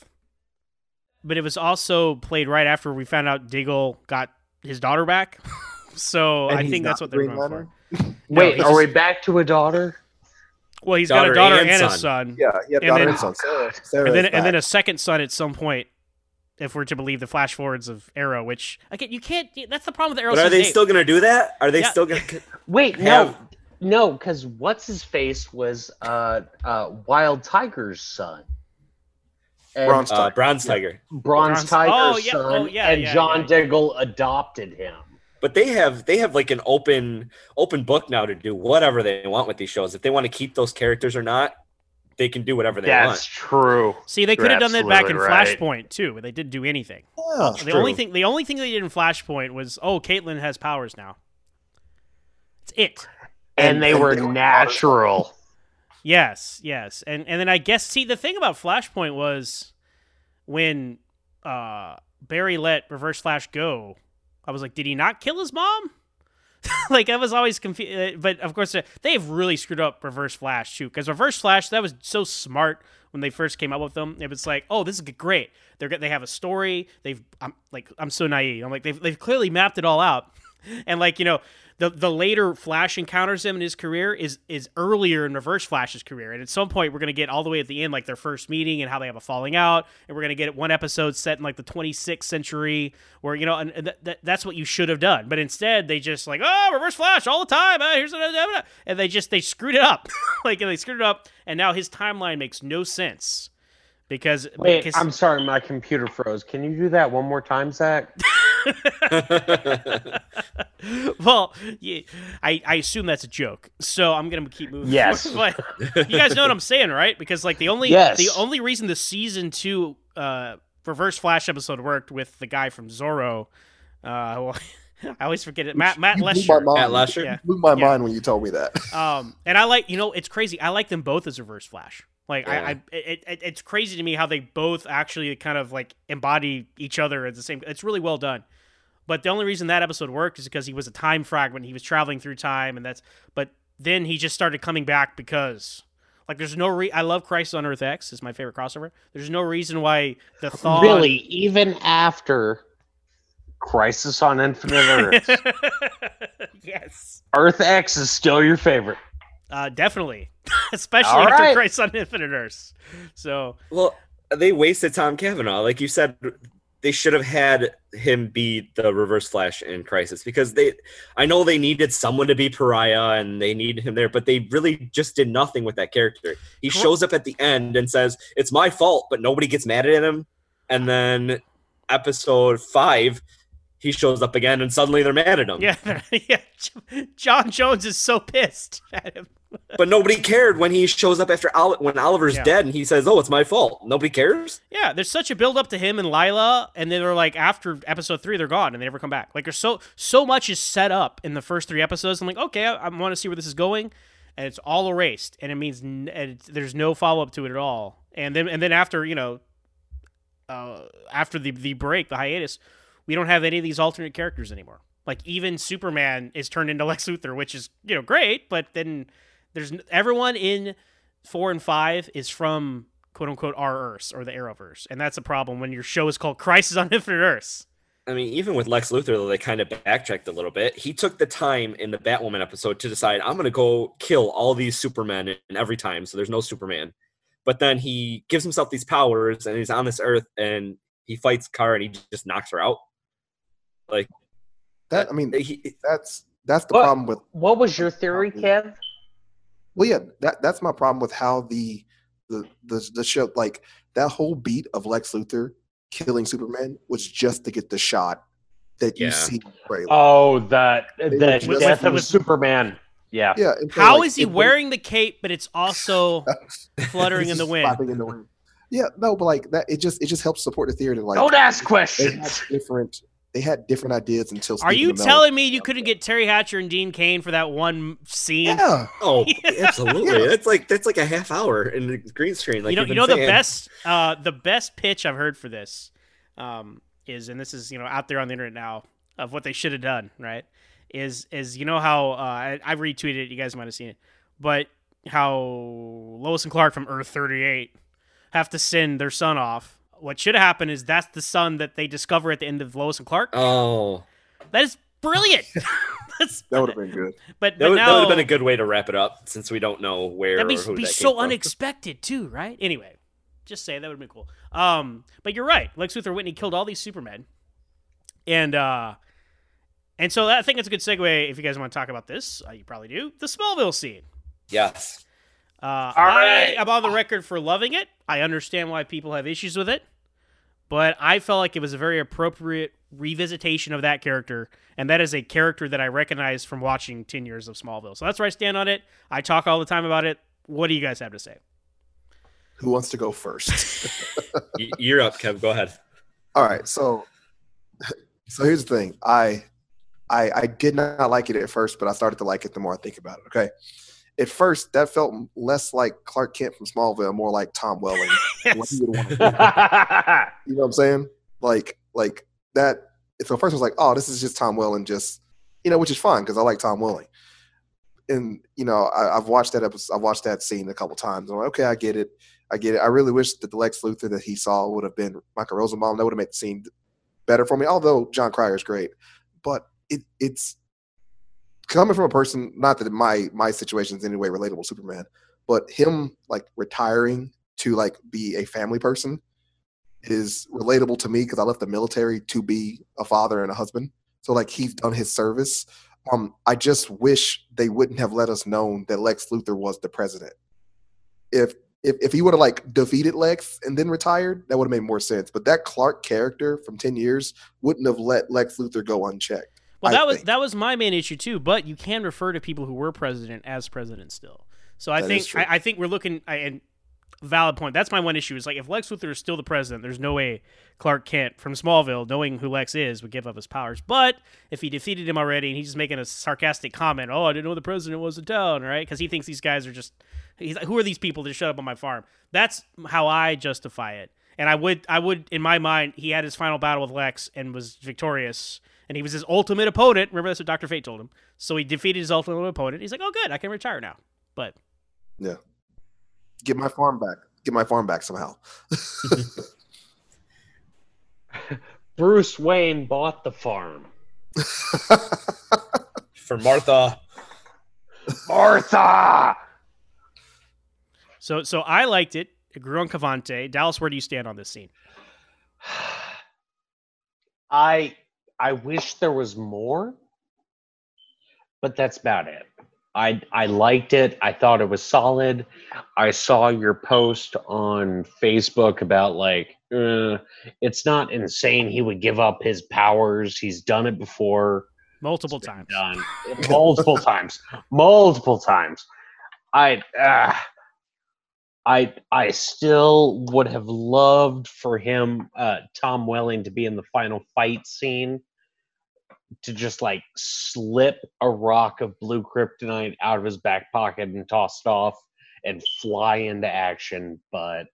But it was also played right after we found out Diggle got his daughter back. So And I he's think that's not what they're Green going for. Lantern? No, Wait, he's are we just- back to a daughter? Well, he's Daughter got a daughter and and, a son. son. Yeah, he had And daughter then- and son. Sarah, God. Sarah and then is and then a back. second son at some point, if we're to believe the flash forwards of Arrow, which again you can't. That's the problem with Arrow. But are season they eight. still going to do that? Are they Yeah. still going to? Wait, Have- no, no, because what's his face was uh, uh, Wild Tiger's son. And Bronze Uh, Tiger. Bronze Tiger. Bronze Bronze- Tiger's oh, yeah, son, oh, yeah, and yeah, John yeah. Diggle adopted him. But they have they have like an open open book now to do whatever they want with these shows. If they want to keep those characters or not, they can do whatever they That's want. true. See, they You're could have done that back in absolutely right. Flashpoint too, but they didn't do anything. Yeah, The only thing, the only thing they did in Flashpoint was, oh, Caitlin has powers now. It's it. And, And- they and were they were natural. Yes, yes, and and then I guess see the thing about Flashpoint was when uh, Barry let Reverse Flash go. I was like, did he not kill his mom? Like I was always confused, but of course uh, they've really screwed up Reverse Flash too. Because Reverse Flash, that was so smart when they first came out with them. It was like, oh, this is great. They're they have a story. They've I'm like I'm so naive. I'm like they've they've clearly mapped it all out. And like you know, the the later Flash encounters him in his career is is earlier in Reverse Flash's career, and at some point we're gonna get all the way at the end, like their first meeting and how they have a falling out, and we're gonna get one episode set in like the twenty-sixth century, where you know, and, and th- th- that's what you should have done. But instead, they just like, oh, Reverse Flash all the time. Uh, here's a, and they just they screwed it up, like they screwed it up, and now his timeline makes no sense because Wait, because I'm sorry, my computer froze. Can you do that one more time, Zach? well, yeah, I, I assume that's a joke, so I'm gonna keep moving. Yes. forward. But you guys know what I'm saying, right? Because like the only Yes. the only reason the season two uh, Reverse Flash episode worked with the guy from Zorro, uh, well, I always forget it, Matt Matt You blew my Lesher. mind. Matt Lesher? Yeah. You blew my Yeah. mind when you told me that. Um, and I like you know it's crazy. I like them both as Reverse Flash. Like Yeah. I, I it, it, it's crazy to me how they both actually kind of like embody each other at the same. It's really well done. But the only reason that episode worked is because he was a time fragment. He was traveling through time, and that's. But then he just started coming back because, like, there's no re. I love Crisis on Earth X. It's my favorite crossover. There's no reason why the thought. Really, even after Crisis on Infinite Earths, yes. Earth X is still your favorite. Uh, definitely, especially All after right. Crisis on Infinite Earths. So Well, they wasted Tom Cavanaugh. Like you said, they should have had him be the Reverse Flash in Crisis because they, I know they needed someone to be Pariah and they needed him there, but they really just did nothing with that character. He Cor- shows up at the end and says, it's my fault, but nobody gets mad at him. And then episode five, he shows up again and suddenly they're mad at him. yeah, yeah. John Jones is so pissed at him. But nobody cared when he shows up after Ol- when Oliver's Yeah. dead and he says, oh, it's my fault. Nobody cares. Yeah, there's such a build up to him and Lila, and then they're like after episode three, they're gone and they never come back. Like there's so so much is set up in the first three episodes. I'm like, okay, I, I want to see where this is going, and it's all erased, and it means n- and it's, there's no follow up to it at all. And then and then after you know, uh, after the the break, the hiatus, we don't have any of these alternate characters anymore. Like even Superman is turned into Lex Luthor, which is you know great, but then there's everyone in four and five is from quote unquote our Earths or the Arrowverse, and that's a problem when your show is called Crisis on Infinite Earths. I mean, even with Lex Luthor, though, they kind of backtracked a little bit. He took the time in the Batwoman episode to decide, I'm going to go kill all these Supermen in every time, so there's no Superman. But then he gives himself these powers, and he's on this Earth, and he fights Kara, and he just knocks her out. Like That I mean, he, that's that's the What? problem with. What was your theory, Kev? Well, yeah, that that's my problem with how the the the, the show, like that whole beat of Lex Luthor killing Superman was just to get the shot that you Yeah. see. in the trailer. Oh, the the were death just- of with- Superman. Yeah. yeah. and so, How like, is he it was- wearing the cape, but it's also fluttering in it's the just wind? flapping in the wind. Yeah, no, but like that, it just it just helps support the theory that like Don't ask they had questions. different they had different ideas until. Are Stephen you Amell- telling me you couldn't get Terry Hatcher and Dean Cain for that one scene? Yeah, oh, absolutely. Yeah. That's like that's like a half hour in the green screen. Like you know, you've you been know the saying. best, uh, the best pitch I've heard for this um, is, and this is you know out there on the internet now of what they should have done. Right? Is is you know how uh, I, I retweeted it. You guys might have seen it, but how Lois and Clark from Earth thirty-eight have to send their son off. What should have happened is that's the son that they discover at the end of Lois and Clark. Oh, That is brilliant. That's, that would have been good. but that but would, now that would have been a good way to wrap it up since we don't know where that'd be, or who be that so came from. unexpected too, right? Anyway, just say that would have been cool. Um, but you're right. Lex Luthor Whitney killed all these Supermen, and uh, and so I think it's a good segue if you guys want to talk about this. Uh, you probably do. The Smallville scene. Yes. Uh, All right. I am on the record for loving it. I understand why people have issues with it, but I felt like it was a very appropriate revisitation of that character, and that is a character that I recognize from watching ten years of Smallville. So that's where I stand on it. I talk all the time about it. What do you guys have to say? Who wants to go first? Y- You're up, Kev. Go ahead. All right, so so here's the thing. I I I did not like it at first, but I started to like it the more I think about it. Okay. At first, that felt less like Clark Kent from Smallville, more like Tom Welling. What he would want to do. You know what I'm saying? Like, like that. So first I was like, oh, this is just Tom Welling, just you know, which is fine because I like Tom Welling. And you know, I, I've watched that episode. I've watched that scene a couple times. I'm like, okay, I get it. I get it. I really wish that the Lex Luthor that he saw would have been Michael Rosenbaum. That would have made the scene better for me. Although John Cryer is great, but it, it's coming from a person. Not that my my situation is in any way relatable to Superman, but him like retiring to like be a family person is relatable to me because I left the military to be a father and a husband. So like he's done his service. Um, I just wish they wouldn't have let us know that Lex Luthor was the president. If if if he would have like defeated Lex and then retired, that would have made more sense. But that Clark character from ten years wouldn't have let Lex Luthor go unchecked. Well, I that was think. that was my main issue too. But you can refer to people who were president as president still. So I That think is true. I, I think we're looking I, and valid point. That's my one issue. Is like if Lex Luthor is still the president, there's no way Clark Kent from Smallville, knowing who Lex is, would give up his powers. But if he defeated him already, and he's just making a sarcastic comment, "Oh, I didn't know the president was in town," right? Because he thinks these guys are just, he's like, "Who are these people that shut up on my farm?" That's how I justify it. And I would, I would, in my mind, he had his final battle with Lex and was victorious, and he was his ultimate opponent. Remember, that's what Doctor Fate told him. So he defeated his ultimate opponent. He's like, "Oh, good, I can retire now." But yeah. Get my farm back. Get my farm back somehow. Bruce Wayne bought the farm. For Martha. Martha! So so I liked it. It grew on Cavante. Dallas, where do you stand on this scene? I I wish there was more, but that's about it. I I liked it. I thought it was solid. I saw your post on Facebook about like, uh, it's not insane he would give up his powers. He's done it before. Multiple times. Done. Multiple times. Multiple times. I uh, I I still would have loved for him, uh, Tom Welling, to be in the final fight scene, to just like slip a rock of blue kryptonite out of his back pocket and toss it off and fly into action. But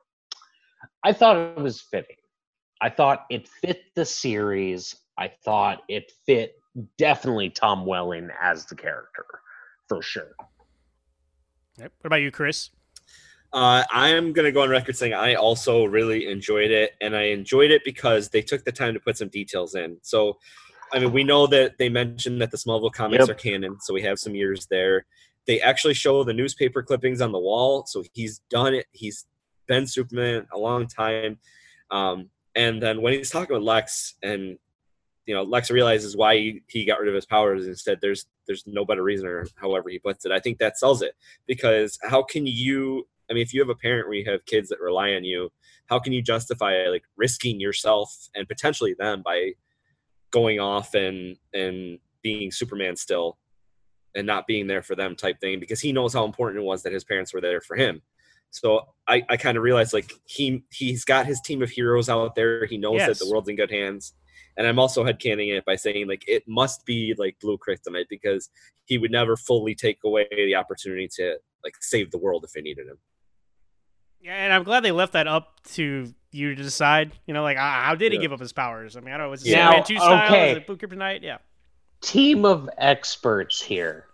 I thought it was fitting. I thought it fit the series. I thought it fit definitely Tom Welling as the character, for sure. Yep. What about you, Chris? Uh, I am going to go on record saying I also really enjoyed it, and I enjoyed it because they took the time to put some details in. So, I mean, we know that they mentioned that the Smallville comics Yep. are canon, so we have some years there. They actually show the newspaper clippings on the wall, so he's done it. He's been Superman a long time. Um, and then when he's talking with Lex, and you know, Lex realizes why he, he got rid of his powers and said there's there's no better reason, or however he puts it. I think that sells it, because how can you, I mean, if you have a parent where you have kids that rely on you, how can you justify like risking yourself and potentially them by going off and and being Superman still and not being there for them type thing, because he knows how important it was that his parents were there for him. So I, I kind of realized like he he's got his team of heroes out there. He knows Yes. that the world's in good hands. And I'm also headcaning it by saying like it must be like blue kryptonite, because he would never fully take away the opportunity to like save the world if they needed him. Yeah, and I'm glad they left that up to you to decide. You know, like, uh, how did he Yeah. give up his powers? I mean, I don't know. Was it Now, Superman two style? okay. Is it blue kryptonite? Yeah. Team of experts here.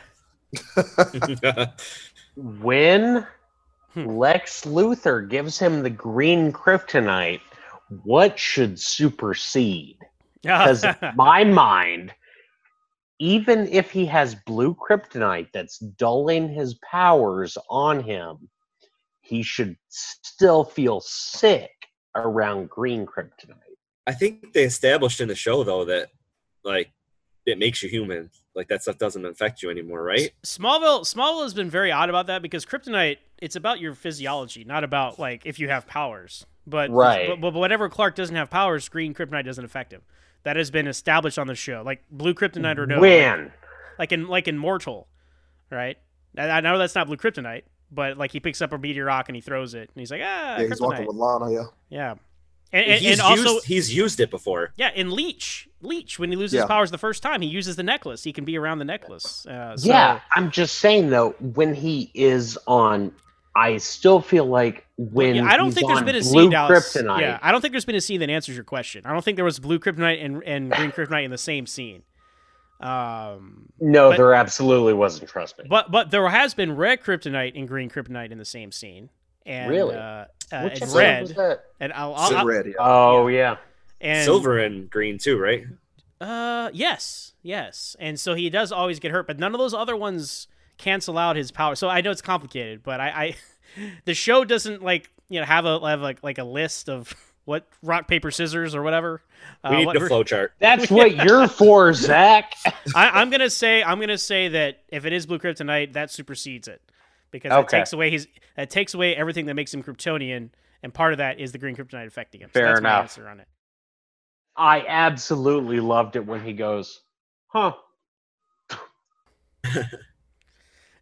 When Lex Luthor gives him the green kryptonite, what should supersede? Because my mind, even if he has blue kryptonite that's dulling his powers on him, he should still feel sick around green kryptonite. I think they established in the show though that like it makes you human. Like that stuff doesn't affect you anymore, right? Smallville Smallville has been very odd about that, because kryptonite, it's about your physiology, not about like if you have powers. But, Right. but but whenever Clark doesn't have powers, green kryptonite doesn't affect him. That has been established on the show. Like blue kryptonite or no. When? Like, like in like in Mortal, right? I, I know that's not blue kryptonite, but like he picks up a meteor rock and he throws it, and he's like, ah, Yeah, he's walking kryptonite. with Lana, yeah. Yeah. And, and, he's and also, used, he's used it before. yeah, in Leech, Leech, when he loses Yeah. his powers the first time, he uses the necklace. He can be around the necklace. Uh, so, Yeah, I'm just saying though, when he is on, I still feel like when Yeah, I don't he's think there's on been a blue scene, Dallas. kryptonite, Yeah, I don't think there's been a scene that answers your question. I don't think there was blue kryptonite and, and green kryptonite in the same scene. Um, no, but- there absolutely wasn't. Trust me. but but there has been red kryptonite and green kryptonite in the same scene. And, Really? Uh, uh, Which and episode red. was that? And I'll, I'll, Sid I'll- Red, yeah. Oh yeah. and Silver and green too, right? Uh, yes, yes. And so he does always get hurt, but none of those other ones cancel out his power. So I know it's complicated, but I, I the show doesn't like you know have a have like like a list of what rock paper scissors or whatever. Uh, We need what a ver- flow chart. That's what you're for, Zach. I, I'm gonna say I'm gonna say that if it is blue kryptonite, that supersedes it, because it Okay. takes away his it takes away everything that makes him Kryptonian, and part of that is the green kryptonite affecting him. So Fair that's my enough. answer on it. I absolutely loved it when he goes, huh?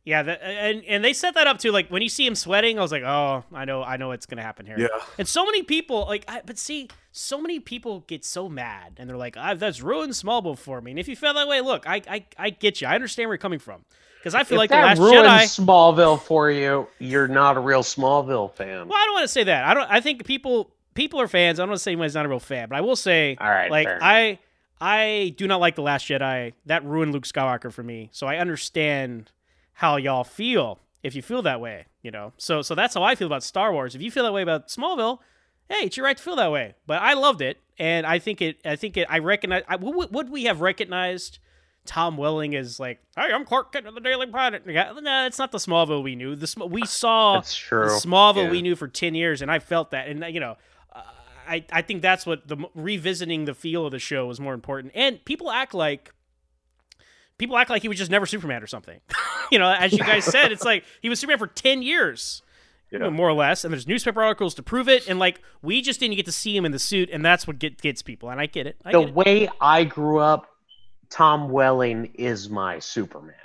Yeah, that, and and they set that up too. Like when you see him sweating, I was like, oh, I know, I know what's gonna happen here. Yeah. And so many people, like, I, but see, so many people get so mad, and they're like, I've, that's ruined Smallville for me. And if you feel that way, look, I, I, I get you. I understand where you're coming from, because I feel if like the that Last ruins Jedi. Smallville for you, you're not a real Smallville fan. Well, I don't want to say that. I don't. I think people, people are fans. I don't want to say he's not a real fan, but I will say, All right, like, fair I, I do not like the Last Jedi. That ruined Luke Skywalker for me. So I understand how y'all feel if you feel that way, you know. So so that's how I feel about Star Wars. If you feel that way about Smallville, hey, it's your right to feel that way. But I loved it, and I think it. I think it. I recognize. I, would, would we have recognized Tom Welling as like, hey, I'm Clark Kent of the Daily Planet? Yeah, no, it's not the Smallville we knew. The Sm- we saw That's true. the Smallville Yeah. we knew for ten years, and I felt that, and you know. Uh, I, I think that's what the revisiting the feel of the show was more important. And people act like people act like he was just never Superman or something. You know, as you guys said, it's like he was Superman for ten years, Yeah. you know, more or less. And there's newspaper articles to prove it. And like, we just didn't get to see him in the suit. And that's what get, gets people. And I get it. I the get it. way I grew up, Tom Welling is my Superman,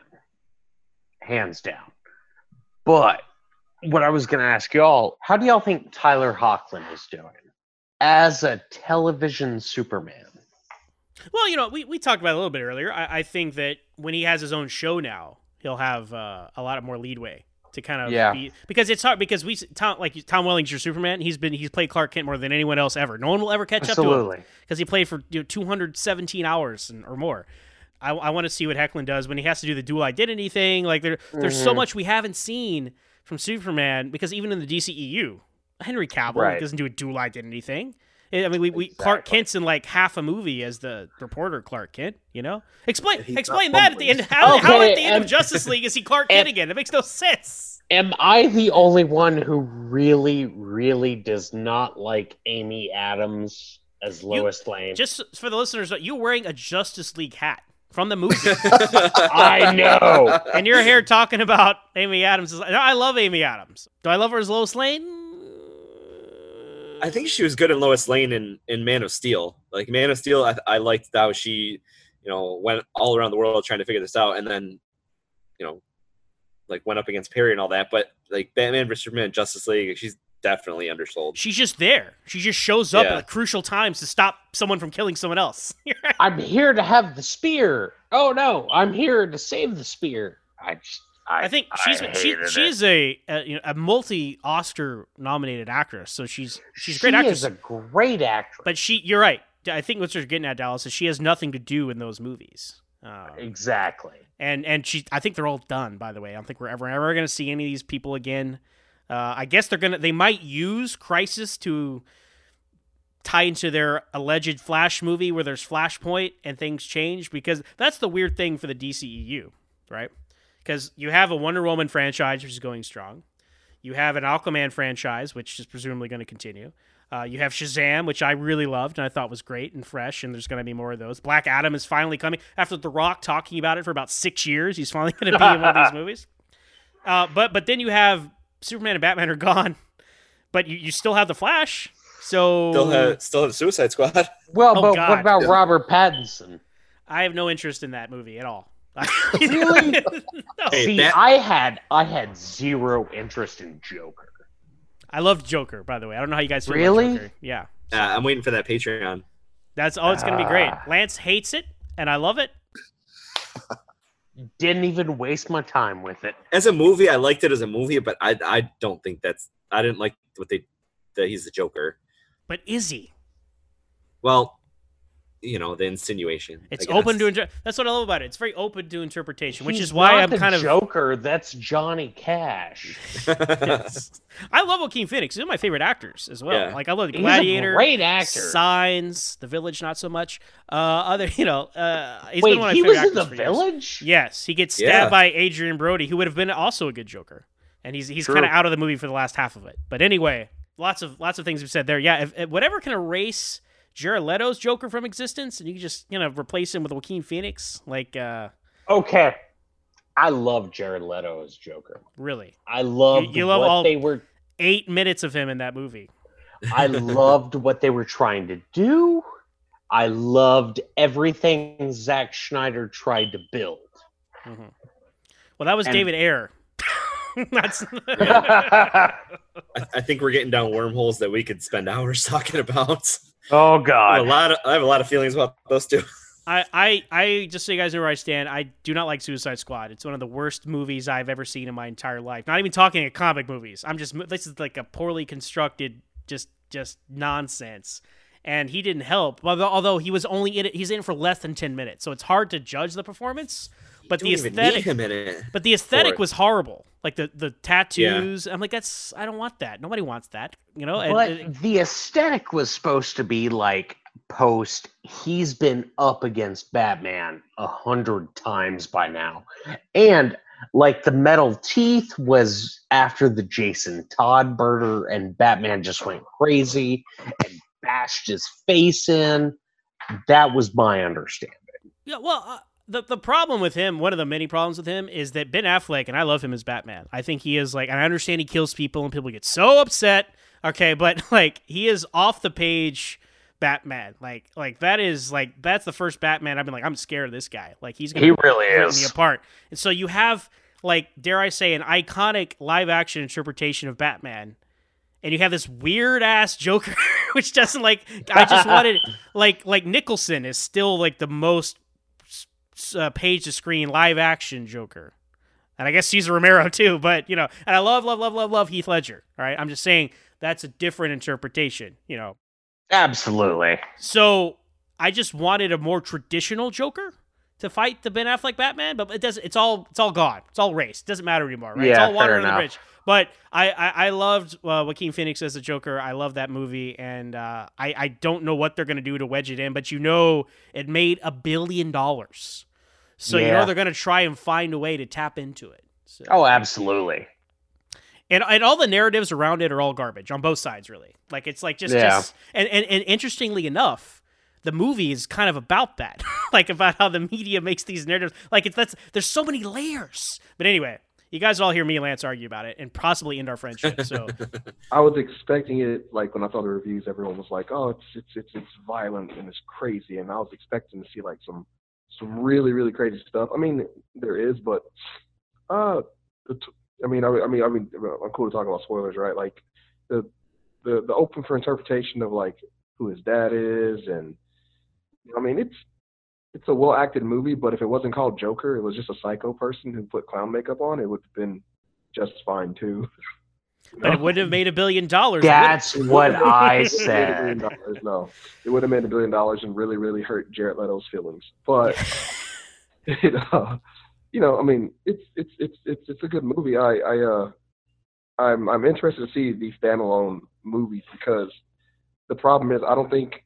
hands down. But what I was going to ask y'all, how do y'all think Tyler Hoechlin is doing as a television Superman? Well, you know, we, we talked about it a little bit earlier. I, I think that when he has his own show now, he'll have uh, a lot more leadway to kind of Yeah. be, because it's hard, because we Tom like Tom Welling's your Superman. He's been he's played Clark Kent more than anyone else ever. No one will ever catch up to him Absolutely. because he played for you know, two hundred seventeen hours and, or more. I, I want to see what Hoechlin does when he has to do the dual identity thing. Like there there's so Mhm. much we haven't seen from Superman, because even in the D C E U, Henry Cavill Right. doesn't do a dual identity thing. I mean, we, we Clark Exactly. Kent's in like half a movie as the reporter Clark Kent. You know, explain And he's explain not that at the end. fumbling. How, how Okay, at the end and- of Justice League is he Clark Kent and- again? That makes no sense. Am I the only one who really, really does not like Amy Adams as Lois Lane? Just for the listeners, you're wearing a Justice League hat from the movie, I know. and you're here talking about Amy Adams. No, I love Amy Adams. Do I love her as Lois Lane? I think she was good in Lois Lane in, in Man of Steel. Like Man of Steel, I, I liked how she, you know, went all around the world trying to figure this out, and then, you know, like went up against Perry and all that. But like Batman versus Superman, Justice League, she's definitely undersold. She's just there. She just shows up Yeah. at crucial times to stop someone from killing someone else. I'm here to have the spear. Oh no, I'm here to save the spear. I just, I, I think she's I she, hated it. she's a, a you know a multi Oscar nominated actress, so she's she's a great she actress. is a great actress. But she, you're right. I think what you're getting at, Dallas, is she has nothing to do in those movies. Um, Exactly. and and she, I think they're all done. By the way, I don't think we're ever ever going to see any of these people again. Uh, I guess they're gonna they might use Crisis to tie into their alleged Flash movie where there's Flashpoint and things change, because that's the weird thing for the D C E U, right? Because you have a Wonder Woman franchise which is going strong, you have an Aquaman franchise which is presumably going to continue. Uh, you have Shazam, which I really loved and I thought was great and fresh, and there's going to be more of those. Black Adam is finally coming after The Rock talking about it for about six years. He's finally going to be in one of these movies. Uh, but but then you have Superman and Batman are gone, but you, you still have the Flash. So Still have still have Suicide Squad. Well, Oh, but God. what about Yeah. Robert Pattinson? I have no interest in that movie at all. Really? no. Hey, See, that- I had I had zero interest in Joker. I loved Joker, by the way. I don't know how you guys feel Really? about Joker. Yeah. Uh, I'm waiting for that Patreon. That's oh, it's gonna be great. Ah. Lance hates it, and I love it. Didn't even waste my time with it. As a movie, I liked it as a movie, but I I don't think that's I didn't like what they that he's the Joker. But is he? Well, you know, the insinuation. It's I open guess. to inter- that's what I love about it. It's very open to interpretation, which He's is why not I'm the kind of Joker. That's Johnny Cash. Yes. I love Joaquin Phoenix. He's one of my favorite actors as well. Yeah. Like I love He's Gladiator, a great actor. Signs, The Village, not so much. Uh, other, you know, uh, he's Wait, been one of my he favorite was in actors The for years. Village? Yes, he gets Yeah. stabbed by Adrian Brody, who would have been also a good Joker, and he's he's True. kind of out of the movie for the last half of it. But anyway, lots of lots of things we've said there. Yeah, if, if whatever can erase Jared Leto's Joker from existence, and you can just you know replace him with Joaquin Phoenix, like uh, Okay. I love Jared Leto as Joker. really, I loved you love what all- they were eight minutes of him in that movie. I loved what they were trying to do. I loved everything Zack Schneider tried to build. Mhm. Well, that was And- David Ayer. That's I, I think we're getting down wormholes that we could spend hours talking about. oh I have a God. lot of I have a lot of feelings about those two. I, I, I just so you guys know where I stand. I do not like Suicide Squad. It's one of the worst movies I've ever seen in my entire life. Not even talking of comic movies. I'm just this is like a poorly constructed, just just nonsense. And he didn't help. Although, although he was only in it, he's in it for less than ten minutes, so it's hard to judge the performance. But You the don't even aesthetic, need him in it. but the aesthetic it. was horrible. Like the the tattoos. I'm like, that's I don't want that. Nobody wants that. You know. And- But and- the aesthetic was supposed to be like post. He's been up against Batman a hundred times by now, and like the metal teeth was after the Jason Todd murder, and Batman just went crazy and bashed his face in. That was my understanding. Yeah, well, uh, the the problem with him, one of the many problems with him, is that Ben Affleck, and I love him as Batman. I think he is like, and I understand he kills people, and people get so upset. Okay, but like he is off the page Batman. Like, like that is like that's the first Batman I've been like, I'm scared of this guy. Like he's gonna He really rip is. me apart. And so you have like, dare I say, an iconic live action interpretation of Batman. And you have this weird ass Joker, which doesn't like. I just wanted like like Nicholson is still like the most uh, page to screen live action Joker, and I guess Cesar Romero too. But you know, and I love love love love love Heath Ledger. All right, I'm just saying that's a different interpretation. You know, Absolutely. so I just wanted a more traditional Joker to fight the Ben Affleck Batman, but it doesn't. It's all it's all gone. It's all race. It doesn't matter anymore. Right? It's Yeah, all water fair under the enough. bridge. But I, I, I loved uh, Joaquin Phoenix as the Joker. I love that movie, and uh, I, I don't know what they're going to do to wedge it in, but you know it made a billion dollars. So you know Yeah. they're going to try and find a way to tap into it. So, Oh, absolutely. and, and all the narratives around it are all garbage on both sides, really. Like, it's like just, Yeah. just and, and, and interestingly enough, the movie is kind of about that, like about how the media makes these narratives. Like it's that's there's so many layers. But anyway, you guys all hear me and Lance argue about it and possibly end our friendship. So I was expecting it, like when I saw the reviews, everyone was like, "Oh, it's it's it's it's violent and it's crazy," and I was expecting to see like some some really really crazy stuff. I mean, there is, but uh, the t- I mean, I, I mean, I mean, I'm cool to talk about spoilers, right? Like the the the open for interpretation of like who his dad is, and I mean, it's it's a well acted movie, but if it wasn't called Joker, it was just a psycho person who put clown makeup on, it would have been just fine too. but it wouldn't have made a billion dollars. would it? That's what I It wouldn't have made a billion said. dollars, no, it would have made a billion dollars and really, really hurt Jared Leto's feelings. But it, uh, you know, I mean, it's it's it's it's it's a good movie. I I uh, I'm I'm interested to see these standalone movies because the problem is I don't think.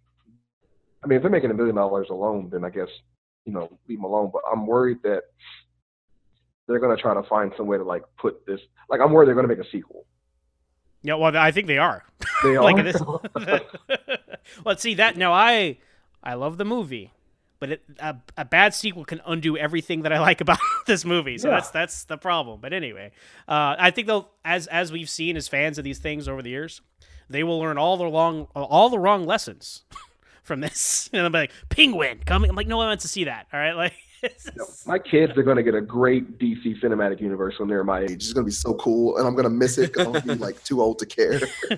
I mean, if they're making a billion dollars alone, then I guess you know leave them alone. But I'm worried that they're gonna try to find some way to like put this. Like I'm worried they're gonna make a sequel. Yeah, well, I think they are. They like are? this. Well, see that now. I I love the movie, but it, a, a bad sequel can undo everything that I like about this movie. So Yeah. that's that's the problem. But anyway, uh, I think they'll as as we've seen as fans of these things over the years, they will learn all the wrong all the wrong lessons from this. And they'll be like, Penguin coming. I'm like, no one wants to see that. All right, like. it's No, just- my kids are going to get a great D C cinematic universe when they're my age. It's gonna be so cool, and I'm gonna miss it because I'm gonna be like too old to care.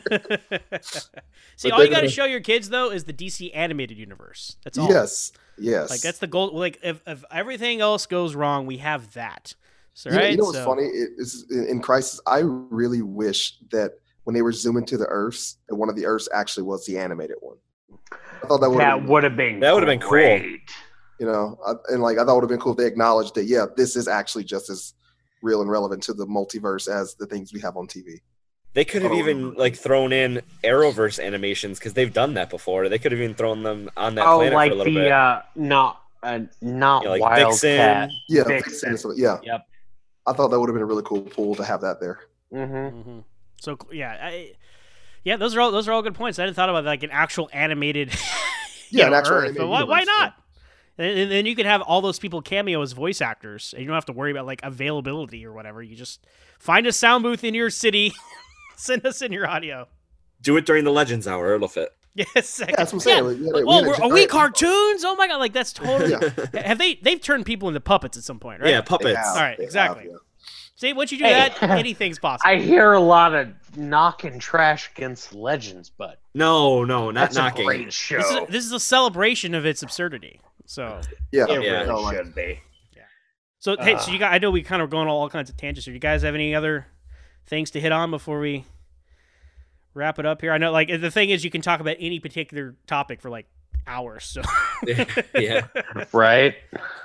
See, But all you they're got to gonna- show your kids though is the D C animated universe. That's all. Yes, yes. Like that's the goal. Like if, if everything else goes wrong, we have that. So You know, right. you know what's So- funny? It is in in Crisis. I really wish that when they were zooming to the Earths, that one of the Earths actually was the animated one. I thought that would That would have been That would've been cool. great. you know, I, and like I thought it would have been cool if they acknowledged that. Yeah, this is actually just as real and relevant to the multiverse as the things we have on T V. They could have Oh. even like thrown in Arrowverse animations because they've done that before. They could have even thrown them on that Oh, planet like for a little the bit. uh, not uh, not You know, like Wildcat. Vixen. Yeah, Vixen. Vixen and stuff. yeah. Yep. I thought that would have been a really cool pull to have that there. Mm-hmm. Mhm. So yeah, I, yeah, those are all those are all good points. I hadn't thought about like an actual animated, you Yeah, know, an actual Earth, animated but why, why universe, not? And, and then you could have all those people cameo as voice actors, and you don't have to worry about like availability or whatever. You just find a sound booth in your city, send us in your audio. Do it during the Legends Hour. It'll fit. Yes, Yeah, that's what I'm saying. Yeah. Like, we had a- Like, we oh, had a we're, are we giant- cartoons? Oh my god, like that's totally. Yeah. Have they? They've turned people into puppets at some point, right? Yeah, They puppets. have, All right, they exactly. have, yeah. See, once you do Hey. that, anything's possible. I hear a lot of knocking trash against Legends, but No, no, not that's knocking. a great show. This is, a, this is a celebration of its absurdity. So, Yeah, it Yeah. really no, like, should be. so hey, Uh. so you guys, I know we kind of going all kinds of tangents here. Do you guys have any other things to hit on before we wrap it up here? I know, like, the thing is, you can talk about any particular topic for like hours. So, Yeah. Right?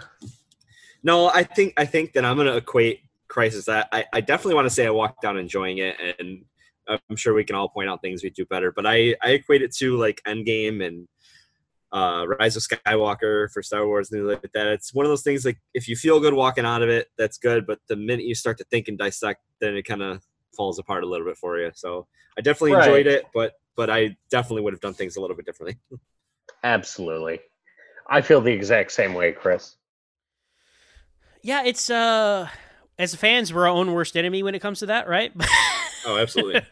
No, I think I think that I'm gonna equate Crisis. I, I, I definitely want to say I walked down enjoying it, and I'm sure we can all point out things we do better. But I, I equate it to like Endgame and uh, Rise of Skywalker for Star Wars and things like that. It's one of those things, like, if you feel good walking out of it, that's good. But the minute you start to think and dissect, then it kind of falls apart a little bit for you. So I definitely Right. enjoyed it, but but I definitely would have done things a little bit differently. Absolutely. I feel the exact same way, Chris. yeah, it's uh, as fans, we're our own worst enemy when it comes to that, right? Oh, absolutely.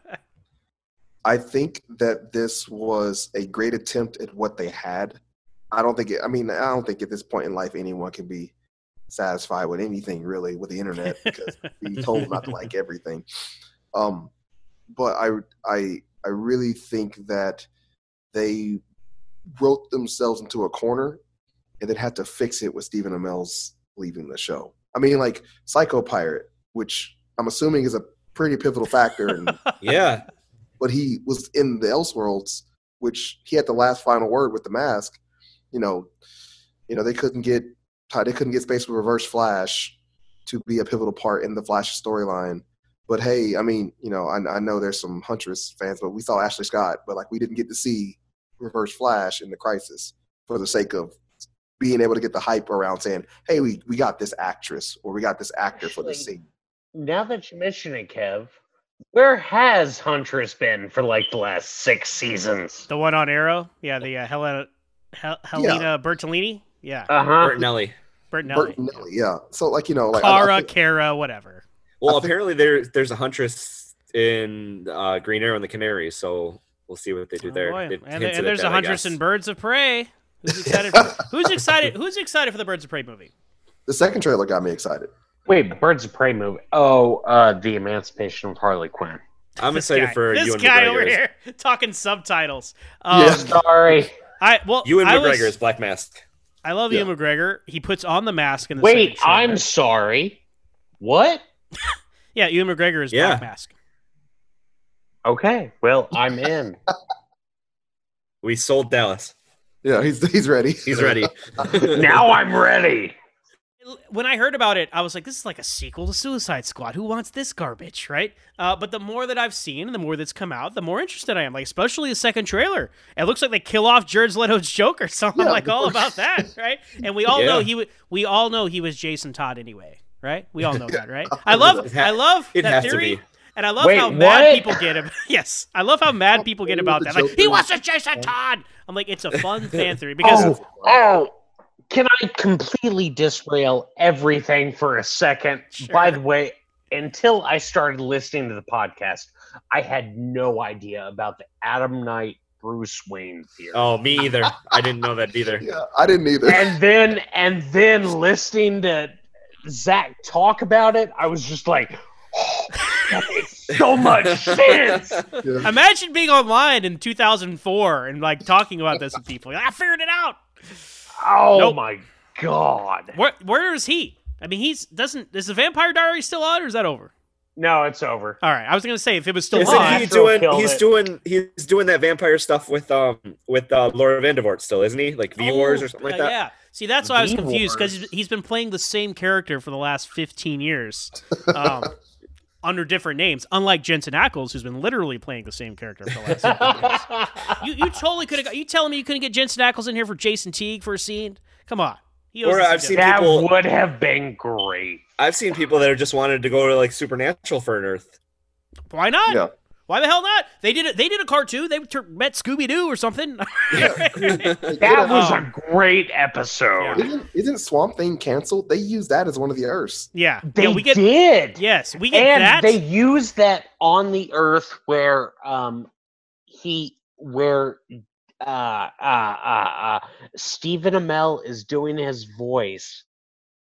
I think that this was a great attempt at what they had. I don't think it, I mean, I don't think at this point in life anyone can be satisfied with anything really with the internet because you're told not to like everything. Um, but I, I, I really think that they wrote themselves into a corner and then had to fix it with Stephen Amell's leaving the show. I mean, like Psycho Pirate, which I'm assuming is a pretty pivotal factor in Yeah. but he was in the Elseworlds, which he had the last final word with the mask. You know, you know they couldn't get they couldn't get Space with Reverse Flash to be a pivotal part in the Flash storyline. But hey, I mean, you know, I, I know there's some Huntress fans, but we saw Ashley Scott, but like we didn't get to see Reverse Flash in the Crisis for the sake of being able to get the hype around saying, "Hey, we we got this actress or we got this actor for this Actually, scene." Now that you mention it, Kev, where has Huntress been for like the last six seasons? The one on Arrow, yeah, the uh, Helena, Hel- Helena Bertolini, yeah, Uh huh. Bert Nelly. Bertinelli, Bert and Nelly, yeah. So like you know, like I- I Kara, think- Kara, whatever. Well, I think- apparently there there's a Huntress in uh, Green Arrow and the Canaries, so we'll see what they do Oh, there. boy. They've And, hinted and at there's that, a I Huntress guess. in Birds of Prey. Who's excited? For, who's excited? Who's excited for the Birds of Prey movie? the second trailer got me excited. Wait, Birds of Prey movie. Oh, uh, the Emancipation of Harley Quinn. I'm This excited guy, for this Ewan guy McGregor. over as- here talking subtitles. Um, Yeah. Sorry. I well, Ewan I McGregor was- is Black Mask. I love Yeah. Ewan McGregor. He puts on the mask in the Wait, second trailer. I'm sorry. What? yeah, Ewan McGregor is Yeah. Black Mask. Okay, well, I'm in. We sold Dallas. Yeah, he's he's ready. He's ready. Now I'm ready. When I heard about it, I was like, this is like a sequel to Suicide Squad. Who wants this garbage, right? Uh, but the more that I've seen and the more that's come out, the more interested I am. Like, especially the second trailer. It looks like they kill off Jared Leto's Joker, so I'm Yeah. like all about that, right? And we all know Yeah. he w- we all know he was Jason Todd anyway, right? We all know that, right? I love It ha- I love it that has to theory. be. And I love Wait, how mad what? people get about yes, I love how mad people get about that. Like, he wasn't Jason Todd. I'm like, it's a fun fan theory because Oh, oh, can I completely disrail everything for a second? Sure. By the way, until I started listening to the podcast, I had no idea about the Adam Knight Bruce Wayne theory. Oh, me either. I didn't know that either. Yeah, I didn't either. And then and then listening to Zach talk about it, I was just like, oh, that makes so much sense. Yeah. imagine being online in two thousand four and like talking about this with people. Like, I figured it out. Oh Nope. my god. Where where is he? I mean, he's doesn't is the Vampire Diary still on or is that over? No, it's over. All right, I was gonna say if it was still Isn't on. he Astro doing? killed He's it. doing. He's doing that vampire stuff with um with uh, Laura Vandervoort still, isn't he? Like V Wars or something like uh, that. Yeah. See, that's why I was V-Wars. confused because he's been playing the same character for the last fifteen years, um, under different names. Unlike Jensen Ackles, who's been literally playing the same character for the last fifteen years. You you totally could have. You telling me you couldn't get Jensen Ackles in here for Jason Teague for a scene? Come on. He owes Or us a I've seen dinner. That people- would have been great. I've seen people that have just wanted to go to like Supernatural for an Earth. Why not? Yeah. Why the hell not? They did it. They did a cartoon. They tur- met Scooby Doo or something. That was Oh. a great episode. Yeah. Isn't, isn't Swamp Thing canceled? They use that as one of the Earths. yeah. They yeah, we get. did. Yes, we get And that. they use that on the Earth where um he where uh uh uh, uh Stephen Amell is doing his voice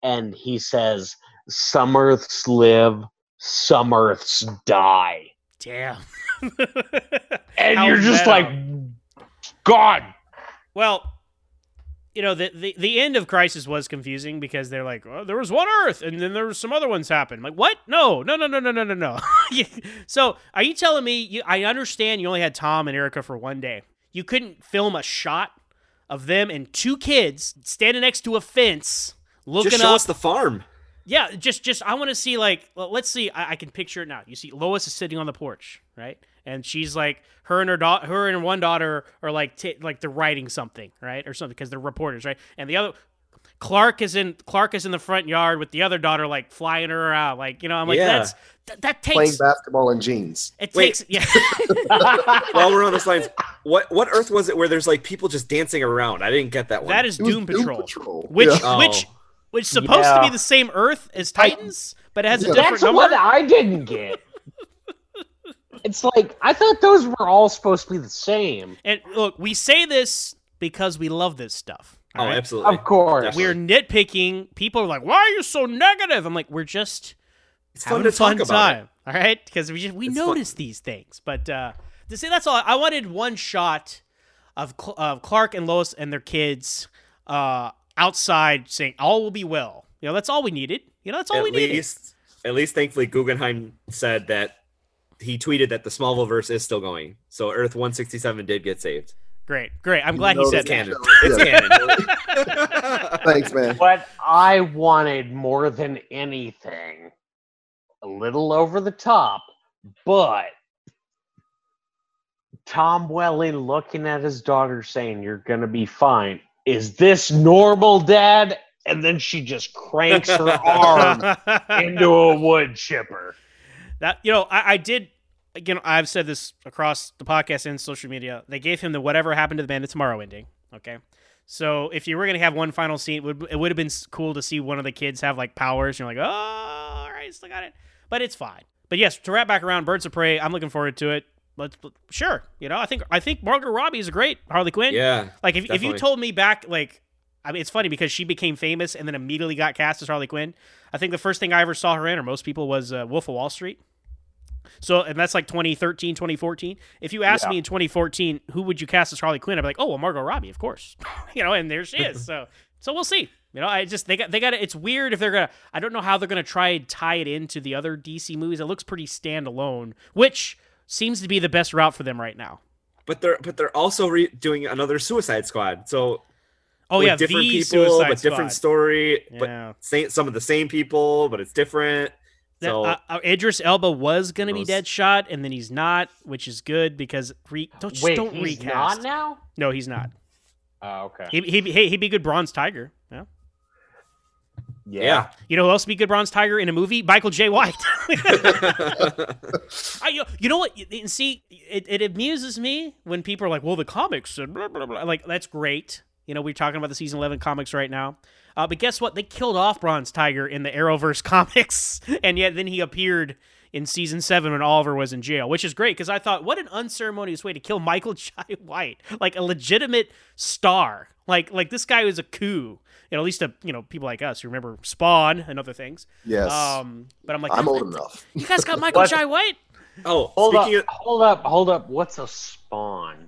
and he says, "Some Earths live, some Earths die." Damn. And How you're just meta. like, God. Well, you know, the, the the end of Crisis was confusing because they're like, oh, there was one Earth, and then there was some other ones happen. Like, what? No, no, no, no, no, no, no, no. So, are you telling me? You, I understand you only had Tom and Erica for one day. You couldn't film a shot of them and two kids standing next to a fence, looking Just show up. us the farm. Yeah, just just I want to see like well, let's see. I, I can picture it now. You see, Lois is sitting on the porch, right? And she's like, her and her daughter, her and her one daughter are like, t- like they're writing something, right, or something because they're reporters, right? And the other, Clark is in Clark is in the front yard with the other daughter, like flying her around, like you know. I'm like, Yeah. that's that, that Playing takes basketball in jeans. it Wait. takes yeah. While we're on this line, what what Earth was it where there's like people just dancing around? I didn't get that one. That is It was Doom Patrol, Patrol. which Yeah. Oh. which which is supposed to Yeah. be the same Earth as Titans, but it has a Yeah. different That's number. what I didn't get. It's like, I thought those were all supposed to be the same. And look, we say this because we love this stuff. Oh, all right? absolutely. Of course. Definitely. We're nitpicking. People are like, "Why are you so negative?" I'm like, "We're just It's having fun to a fun talk about time, it. all right?" Because we just we It's fun. notice these things. But uh, to say that's all, I wanted one shot of Cl- of Clark and Lois and their kids uh, outside saying, "All will be well." You know, that's all we needed. You know, that's all At we needed. least, at least, thankfully, Guggenheim said that he tweeted that the Smallville verse is still going. So Earth one sixty-seven did get saved. Great, great. I'm glad he know said that that. Canon. It's canon. Thanks, man. What I wanted more than anything, a little over the top, but Tom Welling looking at his daughter saying, "You're going to be fine. Is this normal, Dad?" And then she just cranks her arm into a wood chipper. That you know, I, I did. Again, I've said this across the podcast and social media. They gave him the "Whatever Happened to the Man of Tomorrow" ending. Okay, so if you were gonna have one final scene, it would it would have been s- cool to see one of the kids have like powers. You're like, oh, all right, still got it, but it's fine. But yes, to wrap back around, Birds of Prey. I'm looking forward to it. Let's sure, you know, I think I think Margot Robbie is a great Harley Quinn. Yeah. Like if if you definitely. told me back, like, I mean, it's funny because she became famous and then immediately got cast as Harley Quinn. I think the first thing I ever saw her in, or most people, was uh, Wolf of Wall Street. So, and that's like twenty thirteen, twenty fourteen. If you asked Yeah. me in twenty fourteen, who would you cast as Harley Quinn? I'd be like, oh, well, Margot Robbie, of course. You know, and there she is. So, so we'll see. You know, I just they got they got it's weird if they're gonna. I don't know how they're gonna try and tie it into the other D C movies. It looks pretty standalone, which seems to be the best route for them right now. But they're but they're also re- doing another Suicide Squad. So Oh with yeah, different the people, Suicide but different Squad. story. Yeah. But same, some of the same people, but it's different. That, So uh, uh, Idris Elba was gonna be Those- Deadshot, and then he's not, which is good because re- don't just Wait, don't he's recast. not now? No, he's not. Oh, okay. He he he he'd be good Bronze Tiger. Yeah. yeah. You know who else would be good Bronze Tiger in a movie? Michael J. White. I, you, you know what? And see, it, it amuses me when people are like, "Well, the comics and blah blah blah." Like that's great. You know, we're talking about the season eleven comics right now. Uh, but guess what? They killed off Bronze Tiger in the Arrowverse comics, and yet then he appeared in season seven when Oliver was in jail, which is great because I thought, what an unceremonious way to kill Michael J. White, like a legitimate star. Like like this guy was a coup. You know, at least to, you know, people like us who remember Spawn and other things. Yes. Um, but I'm like, I'm "God, old enough. You guys got Michael What? J. White? Oh, Hold up, speaking of, hold up, hold up. What's a spawn?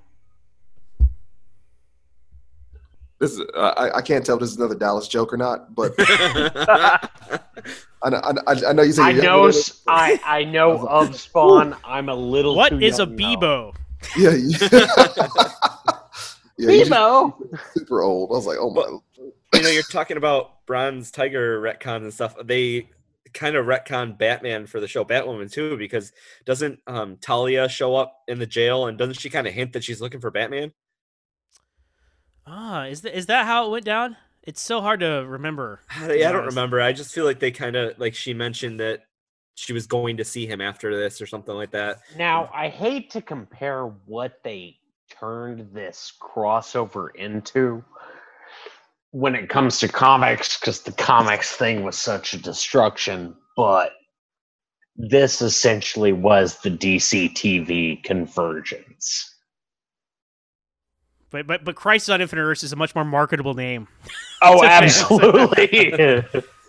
This is, uh, I, I can't tell if this is another Dallas joke or not, but I know, I, I know you said I you're know, younger than s- I, I know of Spawn. I'm a little What too is a young, though. Bebo? it. Yeah, yeah. yeah you just- Bebo. super old. I was like, oh my. you know, you're talking about Bronze Tiger retcons and stuff. They kind of retcon Batman for the show Batwoman too, because doesn't um, Talia show up in the jail and doesn't she kind of hint that she's looking for Batman? Ah, is that is that how it went down? It's so hard to remember. I, I don't Yes. remember. I just feel like they kind of like she mentioned that she was going to see him after this or something like that. Now, I hate to compare what they turned this crossover into when it comes to comics, because the comics thing was such a destruction, but this essentially was the D C T V convergence. But but but Crisis on Infinite Earths is a much more marketable name. Oh, It's a fan. absolutely.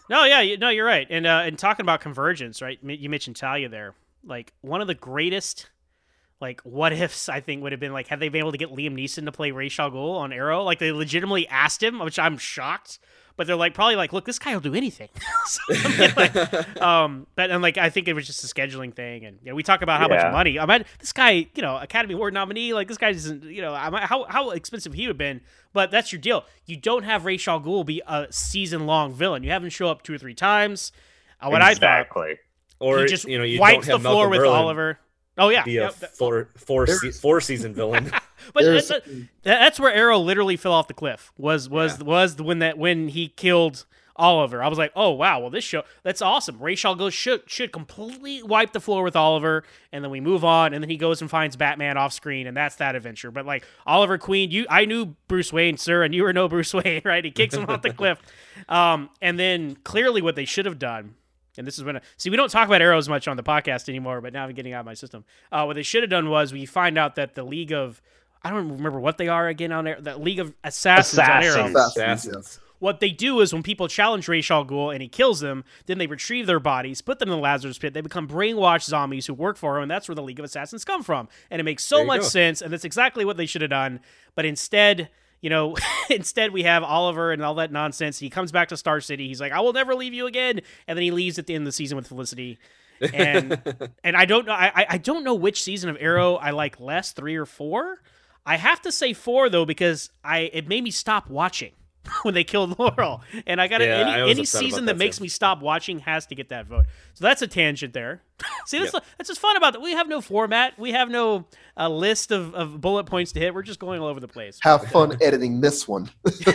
No, yeah, you, no, you're right. And uh, and talking about convergence, right? You mentioned Talia there. Like one of the greatest, like what ifs I think would have been like had they been able to get Liam Neeson to play Ra's al Ghul on Arrow. Like they legitimately asked him, which I'm shocked. But they're like probably like, look, this guy will do anything. so, I mean, like, um, but and like I think it was just a scheduling thing, and you know, we talk about how Yeah. much money. I mean, this guy, you know, Academy Award nominee, like this guy doesn't, you know, I might, how how expensive he would have been. But that's your deal. You don't have Ra's al Ghul be a season long villain. You have him show up two or three times. Uh, what I thought, exactly. Or he just you know, you wipes don't the have floor Malcolm with Merlin Oliver. Oh yeah, be a yep. four four There's- se- four season villain. But There's- that, that- that's where Arrow literally fell off the cliff. Was was was when that when he killed Oliver. I was like, oh wow, well this show that's awesome. Ra's al Ghul should should completely wipe the floor with Oliver, and then we move on, and then he goes and finds Batman off screen, and that's that adventure. But like Oliver Queen, you I knew Bruce Wayne, sir, and you were no Bruce Wayne, right? He kicks him off the cliff, um, and then clearly what they should have done. And this is when I, see we don't talk about Arrows much on the podcast anymore, but now I'm getting out of my system. Uh, what they should have done was we find out that the League of I don't remember what they are again on Arrow, the League of Assassins, Assassins. on Arrow. Assassins, Assassins. What they do is when people challenge Ra's al Ghul and he kills them, then they retrieve their bodies, put them in the Lazarus pit. They become brainwashed zombies who work for him, and that's where the League of Assassins come from. And it makes so There you much go. sense, and that's exactly what they should have done. But instead, you know, instead we have Oliver and all that nonsense. He comes back to Star City. He's like, I will never leave you again. And then he leaves at the end of the season with Felicity. And and I don't know I I don't know which season of Arrow I like less, three or four. I have to say four though, because I it made me stop watching when they killed Laurel. And I got to Yeah, I any was any upset about season that that, makes too. me stop watching has to get that vote. So that's a tangent there. See, that's that's what's fun about that. We have no format. We have no uh, list of, of bullet points to hit. We're just going all over the place. Have fun editing this one.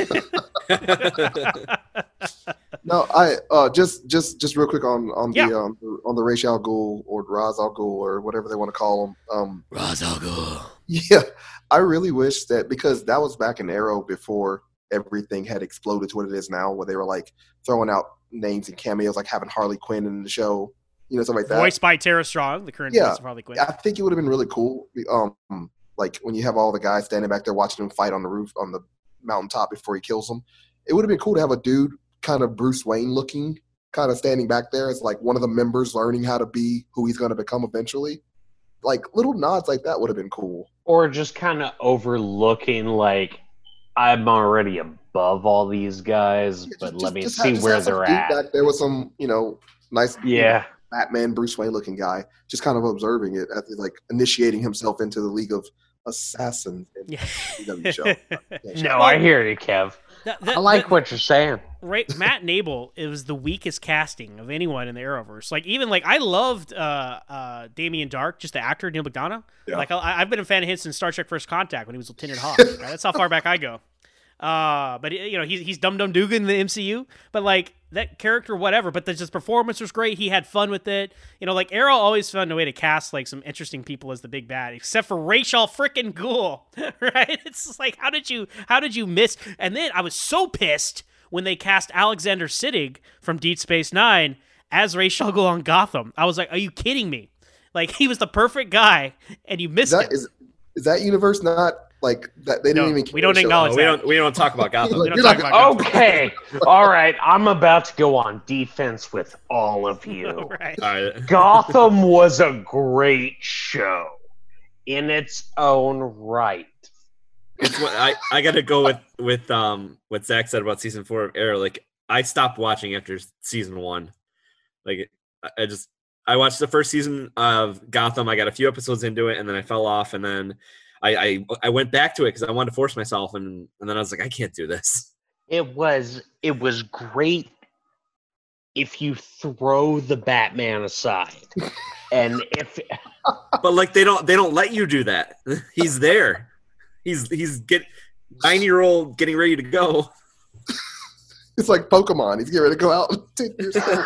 No, I uh, just just just real quick on on Yeah. the um, on the Ra's al Ghul or Ra's al Ghul or whatever they want to call him. Um, Ra's al Ghul. yeah, I really wish that because that was back in Arrow before everything had exploded to what it is now, where they were like throwing out names and cameos, like having Harley Quinn in the show, you know, something like that. Voiced by Tara Strong, the current Yeah. voice of Harley Quinn. I think it would have been really cool. Um, like when you have all the guys standing back there watching him fight on the roof on the mountaintop before he kills them. It would have been cool to have a dude kind of Bruce Wayne looking, kind of standing back there as like one of the members learning how to be who he's going to become eventually. Like little nods like that would have been cool. Or just kind of overlooking, like, I'm already above all these guys, Yeah, but just- let me just see have- just where have some they're dude at. Back there was some, you know, nice, you know, Yeah. Batman Bruce Wayne looking guy, just kind of observing it, as he's like initiating himself into the League of Assassins in Yeah. the C W show. Yeah, No, I hear you, Kev. The- the- I like the- what you're saying. Right, Matt Nable, it was the weakest casting of anyone in the Arrowverse. Like even like I loved uh, uh, Damien Dark, just the actor Neil McDonough. Yeah. Like I, I've been a fan of his since Star Trek: First Contact when he was Lieutenant Hawk. Right? That's how far back I go. Uh, but you know he's he's Dum Dum Dugan in the M C U. But like that character, whatever. But the, his performance was great. He had fun with it. You know, like Arrow always found a way to cast like some interesting people as the big bad, except for Ra's al frickin' Ghul. Right? It's just like how did you how did you miss? And then I was so pissed when they cast Alexander Siddig from Deep Space Nine as Ra's al Ghul on Gotham. I was like, are you kidding me? Like he was the perfect guy, and you Is missed that it. is is that universe not like that? They didn't No, even. we don't care to show acknowledge Oh, it? we that. don't we don't talk about Gotham. We don't You're talk like, about Gotham. Okay. All right. I'm about to go on defense with all of you. Right. All right. Gotham was a great show in its own right. It's what I, I gotta go with with um what Zach said about season four of Arrow. Like I stopped watching after season one. Like I, I just I watched the first season of Gotham. I got a few episodes into it, and then I fell off. And then I I, I went back to it because I wanted to force myself. And and then I was like, I can't do this. It was it was great if you throw the Batman aside. And if But like they don't they don't let you do that. He's there. He's he's get nine year old getting ready to go. It's like Pokemon. He's getting ready to go out and take your stuff.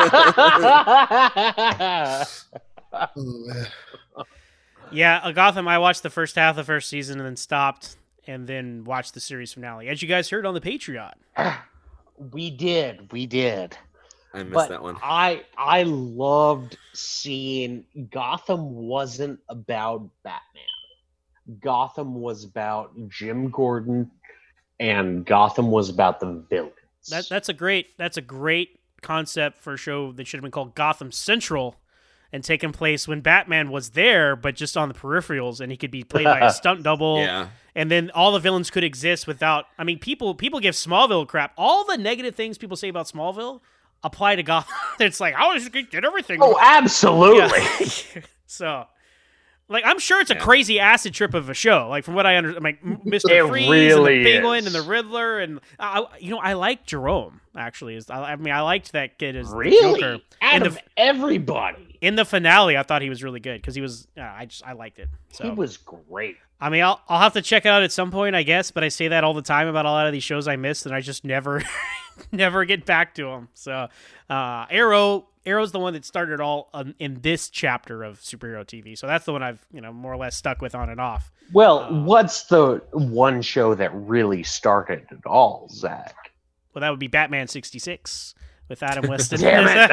Oh, man. Yeah, uh, Gotham. I watched the first half of the first season and then stopped, and then watched the series finale, as you guys heard on the Patreon. we did, we did. I missed But that one. I I loved seeing Gotham wasn't about Batman. Gotham was about Jim Gordon, and Gotham was about the villains. That that's a great that's a great concept for a show that should have been called Gotham Central and taken place when Batman was there, but just on the peripherals, and he could be played by a stunt double. Yeah. And then all the villains could exist without. I mean, people people give Smallville crap. All the negative things people say about Smallville apply to Gotham. It's like, how is it get everything? Oh, absolutely. Yeah. So, like, I'm sure it's a yeah. crazy acid trip of a show. Like, from what I understand, like Mister It Freeze really and the Penguin is. and the Riddler, and I, you know, I like Jerome. Actually, is I, I mean, I liked that kid as really the Joker. out in of the, everybody. In the finale, I thought he was really good because he was. Uh, I just I liked it. So. He was great. I mean, I'll I'll have to check it out at some point, I guess. But I say that all the time about a lot of these shows I missed, and I just never, never get back to them. So, uh, Arrow, Arrow's the one that started all um, in this chapter of superhero T V. So that's the one I've you know more or less stuck with on and off. Well, uh, what's the one show that really started it all, Zach? Well, that would be Batman sixty-six. With Adam Weston. Damn it.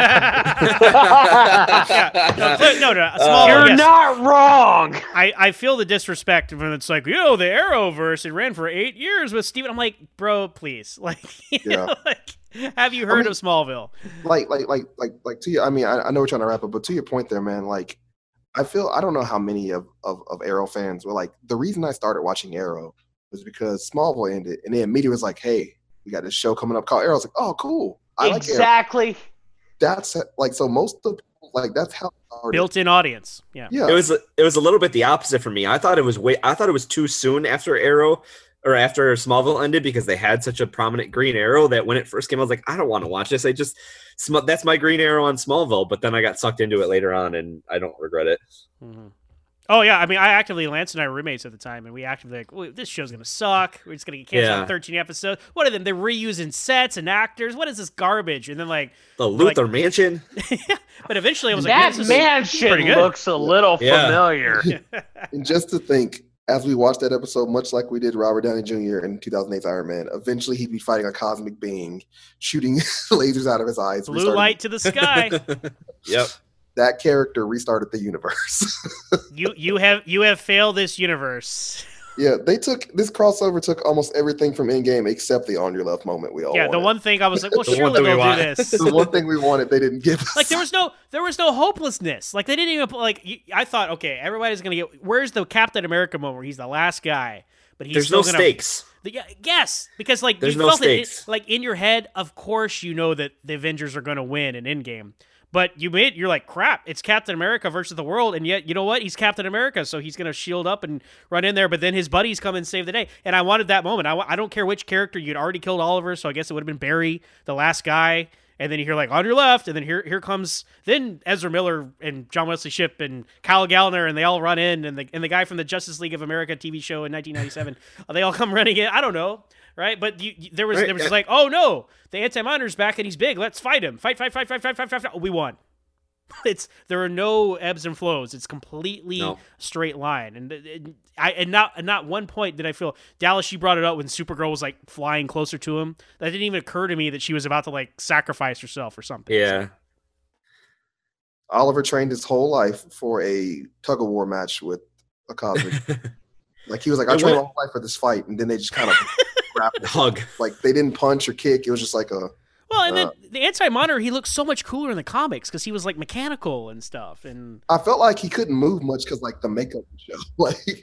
yeah. No, no, no. Small, You're yes. not wrong. I, I feel the disrespect when it's like, you know, the Arrowverse, it ran for eight years with Steven. I'm like, bro, please. Like, you Yeah. know, like have you heard I mean, of Smallville? Like, like, like, like, like to you. I mean, I, I know we're trying to wrap up, but to your point there, man, like, I feel, I don't know how many of, of, of Arrow fans were like, the reason I started watching Arrow was because Smallville ended, and then immediately was like, hey, we got this show coming up called Arrow. I was like, oh, cool. I exactly. Like that's like so. Most of the people, like that's how it started. Built-in audience. Yeah. Yeah. It was it was a little bit the opposite for me. I thought it was way. I thought it was too soon after Arrow or after Smallville ended because they had such a prominent Green Arrow that when it first came, I was like, I don't want to watch this. I just that's my Green Arrow on Smallville. But then I got sucked into it later on, and I don't regret it. Mm-hmm. Oh, yeah. I mean, I actively, Lance and I were roommates at the time, and we actively like, well, this show's going to suck. We're just going to get canceled Yeah. in thirteen episodes. What are them? They're reusing sets and actors. What is this garbage? And then, like, The Luthor like, Mansion. but eventually I was like, that this is mansion pretty good. looks a little Yeah. familiar. And just to think, as we watched that episode, much like we did Robert Downey Junior in two thousand eight's Iron Man, eventually he'd be fighting a cosmic being, shooting lasers out of his eyes. Blue restarting- light to the sky. Yep. That character restarted the universe. you you have you have failed this universe. Yeah, they took this crossover took almost everything from Endgame except the on your left moment we all Yeah, wanted. the one thing I was like, well, The one surely thing we they'll do want. this. the one thing we wanted they didn't give us. Like there was no there was no hopelessness. Like they didn't even like. You, I thought, okay, everybody's gonna get. Where's the Captain America moment where he's the last guy, but he's There's still no gonna, stakes. The, yeah, yes, because like There's you no felt it, stakes. it, like in your head, of course you know that the Avengers are gonna win in Endgame. But you made you're like, crap, it's Captain America versus the world, and yet you know what? He's Captain America, so he's gonna shield up and run in there. But then his buddies come and save the day, and I wanted that moment. I, I don't care which character you'd already killed Oliver, so I guess it would have been Barry, the last guy. And then you hear like on your left, and then here here comes then Ezra Miller and John Wesley Shipp and Kyle Gallner, and they all run in, and the and the guy from the Justice League of America T V show in nineteen ninety-seven, they all come running in. I don't know. Right, but you, you, there was Right, there was yeah. like, oh no, the Anti-Monitor's back and he's big. Let's fight him. Fight, fight, fight, fight, fight, fight, fight, fight. We won. It's there are no ebbs and flows. It's completely No. straight line, and, and I and not and not one point did I feel Dallas. You brought it up when Supergirl was like flying closer to him. That didn't even occur to me that she was about to like sacrifice herself or something. Yeah. Oliver trained his whole life for a tug of war match with a cosmic. Like he was like, I And trained my what- whole life for this fight, and then they just kind of wrapped it. Hug. Like they didn't punch or kick. It was just like a Well, and then Uh, the Anti-Monitor, he looked so much cooler in the comics because he was like mechanical and stuff. And I felt like he couldn't move much because like the makeup and show. Like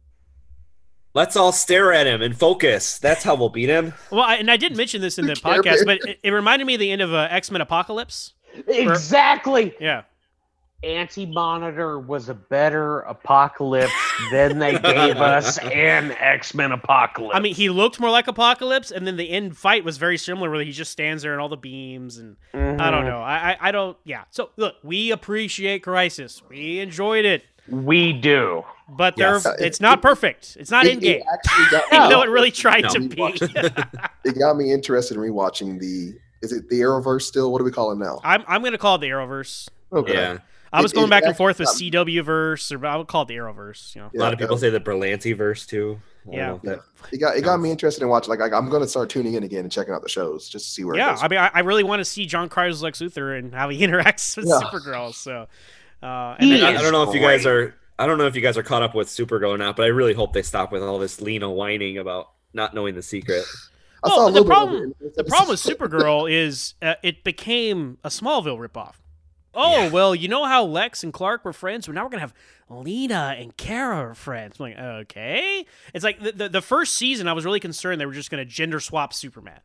Let's all stare at him and focus. That's how we'll beat him. well, I, and I didn't mention this in the Care podcast, Bear. but it, it reminded me of the end of uh, X-Men Apocalypse. Exactly. Yeah. Anti-Monitor was a better apocalypse than they gave us in X-Men Apocalypse. I mean, he looked more like Apocalypse, and then the end fight was very similar, where he just stands there and all the beams, and I don't know. I, I, I don't. Yeah. So look, we appreciate Crisis. We enjoyed it, we do. but Yes. there, it's not perfect. It's not it, in game, it actually got even me, though it really tried No. to be. it got me interested in rewatching the. Is it the Arrowverse still? What do we call it now? I'm I'm gonna call it the Arrowverse. Okay. Yeah. I was It- going it back and actually forth with got- C W verse, or I would call it the Arrowverse. You know. A lot of Yeah, people say the Berlanti verse too. I don't Yeah. know if that- It got it got me interested in watching. Like I, I'm going to start tuning in again and checking out the shows just to see where. it Yeah, goes. I mean, I, I really want to see John Crier's Lex Luthor and how he interacts with Yeah. Supergirl. So, uh, and He then, I, I don't know if you guys great. are. I don't know if you guys are caught up with Supergirl or not, but I really hope they stop with all this Lena whining about not knowing the secret. I Well, saw a the little problem, bit of it. the problem with Supergirl is uh, it became a Smallville ripoff. Oh, Yeah. well, you know how Lex and Clark were friends? Well, now we're going to have Lena and Kara are friends. I'm like, okay. It's like the, the, the first season, I was really concerned they were just going to gender swap Superman.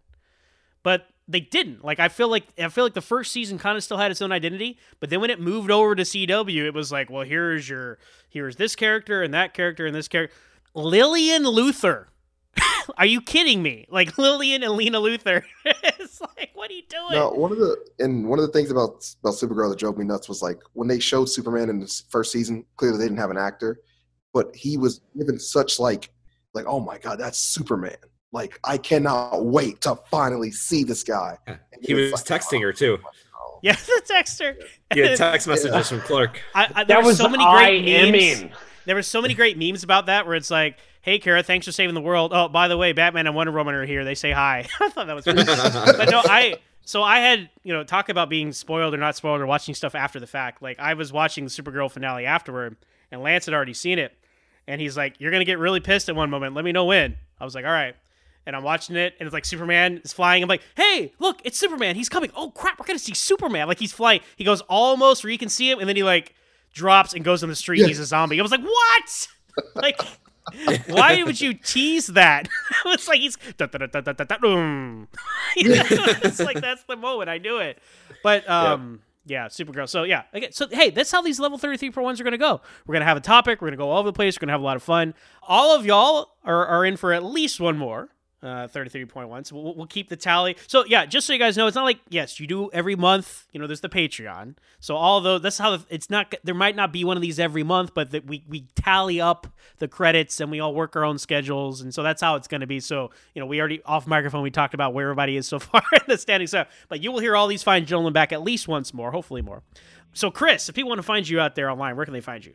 But they didn't. Like, I feel like I feel like the first season kind of still had its own identity, but then when it moved over to C W, it was like, well, here's your here's this character and that character and this character. Lillian Luthor. Are you kidding me? Like Lillian and Lena Luthor. It's like, what are you doing? No, one of the and one of the things about about Supergirl that drove me nuts was like when they showed Superman in the first season. Clearly, they didn't have an actor, but he was given such like like oh my god, that's Superman. Like I cannot wait to finally see this guy. Yeah. And He it was like, texting oh, her too. oh. Yeah, the texter. He had text messages from Clark. I, I, there That were was so many I great memes. mean. There were so many great memes about that where it's like, hey, Kara, thanks for saving the world. Oh, by the way, Batman and Wonder Woman are here. They say hi. I thought that was funny. But no, I so I had, you know, talk about being spoiled or not spoiled or watching stuff after the fact. Like I was watching the Supergirl finale afterward and Lance had already seen it. And he's like, you're going to get really pissed at one moment. Let me know when. I was like, all right. And I'm watching it, and it's like Superman is flying. I'm like, hey, look, it's Superman. He's coming. Oh, crap, we're going to see Superman. Like, he's flying. He goes almost where you can see him, and then he, like, drops and goes on the street, Yeah. and he's a zombie. I was like, what? Like, why would you tease that? It's like he's... da-da-da-da-da-da-da-boom. You know, it's like, that's the moment. I knew it. But, um... yeah, Supergirl. So, yeah. Okay, so, hey, that's how these level thirty-three for ones are going to go. We're going to have a topic. We're going to go all over the place. We're going to have a lot of fun. All of y'all are, are in for at least one more. Uh, thirty-three point one. So we'll, we'll keep the tally. So yeah, just so you guys know, it's not like, yes, you do every month, you know, there's the Patreon. So all those, that's how it's not, there might not be one of these every month, but that we, we tally up the credits and we all work our own schedules. And so that's how it's going to be. So, you know, we already off microphone, we talked about where everybody is so far in the standing stuff, but you will hear all these fine gentlemen back at least once more, hopefully more. So Chris, if people want to find you out there online, where can they find you?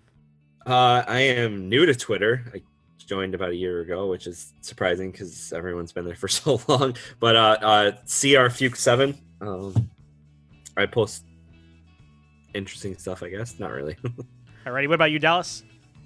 Uh, I am new to Twitter. I joined about a year ago, which is surprising because everyone's been there for so long. But uh, uh, C R Fuke seven. Um, I post interesting stuff, I guess. Not really. Alrighty, what about you, Dallas?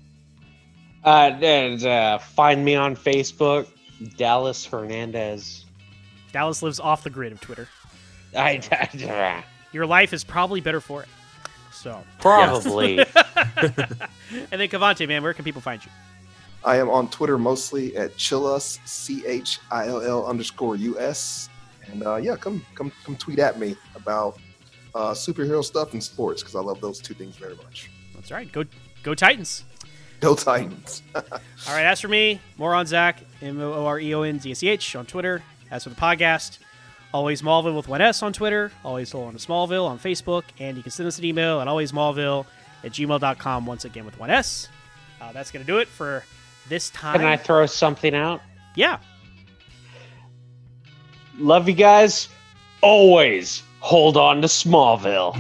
Uh, and, uh, find me on Facebook, Dallas Hernandez. Dallas lives off the grid of Twitter. I, I Your life is probably better for it. So probably. And then Cavante, man, where can people find you? I am on Twitter mostly at Chillus, C H I L L underscore U S. And uh, yeah, come come come tweet at me about uh, superhero stuff and sports because I love those two things very much. That's right. Go go Titans. Go Titans. All right, as for me, more on Zach, M O O R E O N Z S E H on Twitter. As for the podcast, always Smallville with one S on Twitter, always Hold On to Smallville on Facebook, and you can send us an email at alwaysmallville at gmail dot com, once again with one S. Uh, that's going to do it for this time. Can I throw something out? Yeah. Love you guys. Always hold on to Smallville.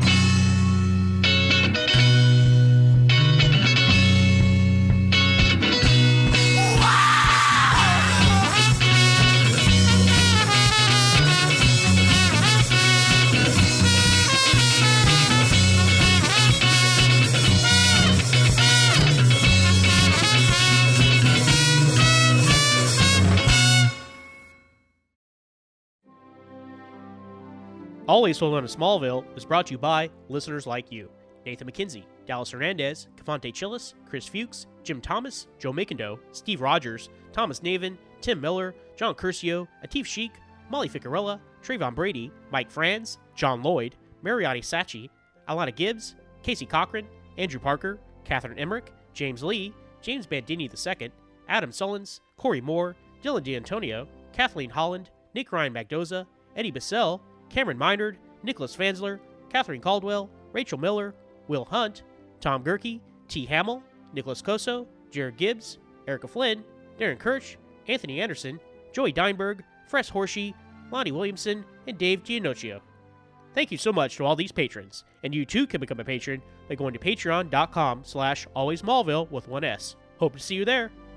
Always Hold On to Smallville is brought to you by listeners like you. Nathan McKenzie, Dallas Hernandez, Cavante Chillis, Chris Fuchs, Jim Thomas, Joe McIndoe, Steve Rogers, Thomas Navin, Tim Miller, John Curcio, Atif Sheik, Molly Ficarella, Trayvon Brady, Mike Franz, John Lloyd, Mariotti Sachi, Alana Gibbs, Casey Cochran, Andrew Parker, Catherine Emmerich, James Lee, James Bandini the Second, Adam Sullins, Corey Moore, Dylan D'Antonio, Kathleen Holland, Nick Ryan Magdoza, Eddie Bissell, Cameron Minard, Nicholas Fansler, Catherine Caldwell, Rachel Miller, Will Hunt, Tom Gerke, T. Hamill, Nicholas Coso, Jared Gibbs, Erica Flynn, Darren Kirch, Anthony Anderson, Joey Deinberg, Fres Horshey, Lonnie Williamson, and Dave Giannocchio. Thank you so much to all these patrons, and you too can become a patron by going to patreon dot com slash alwaysmallville with one S. Hope to see you there.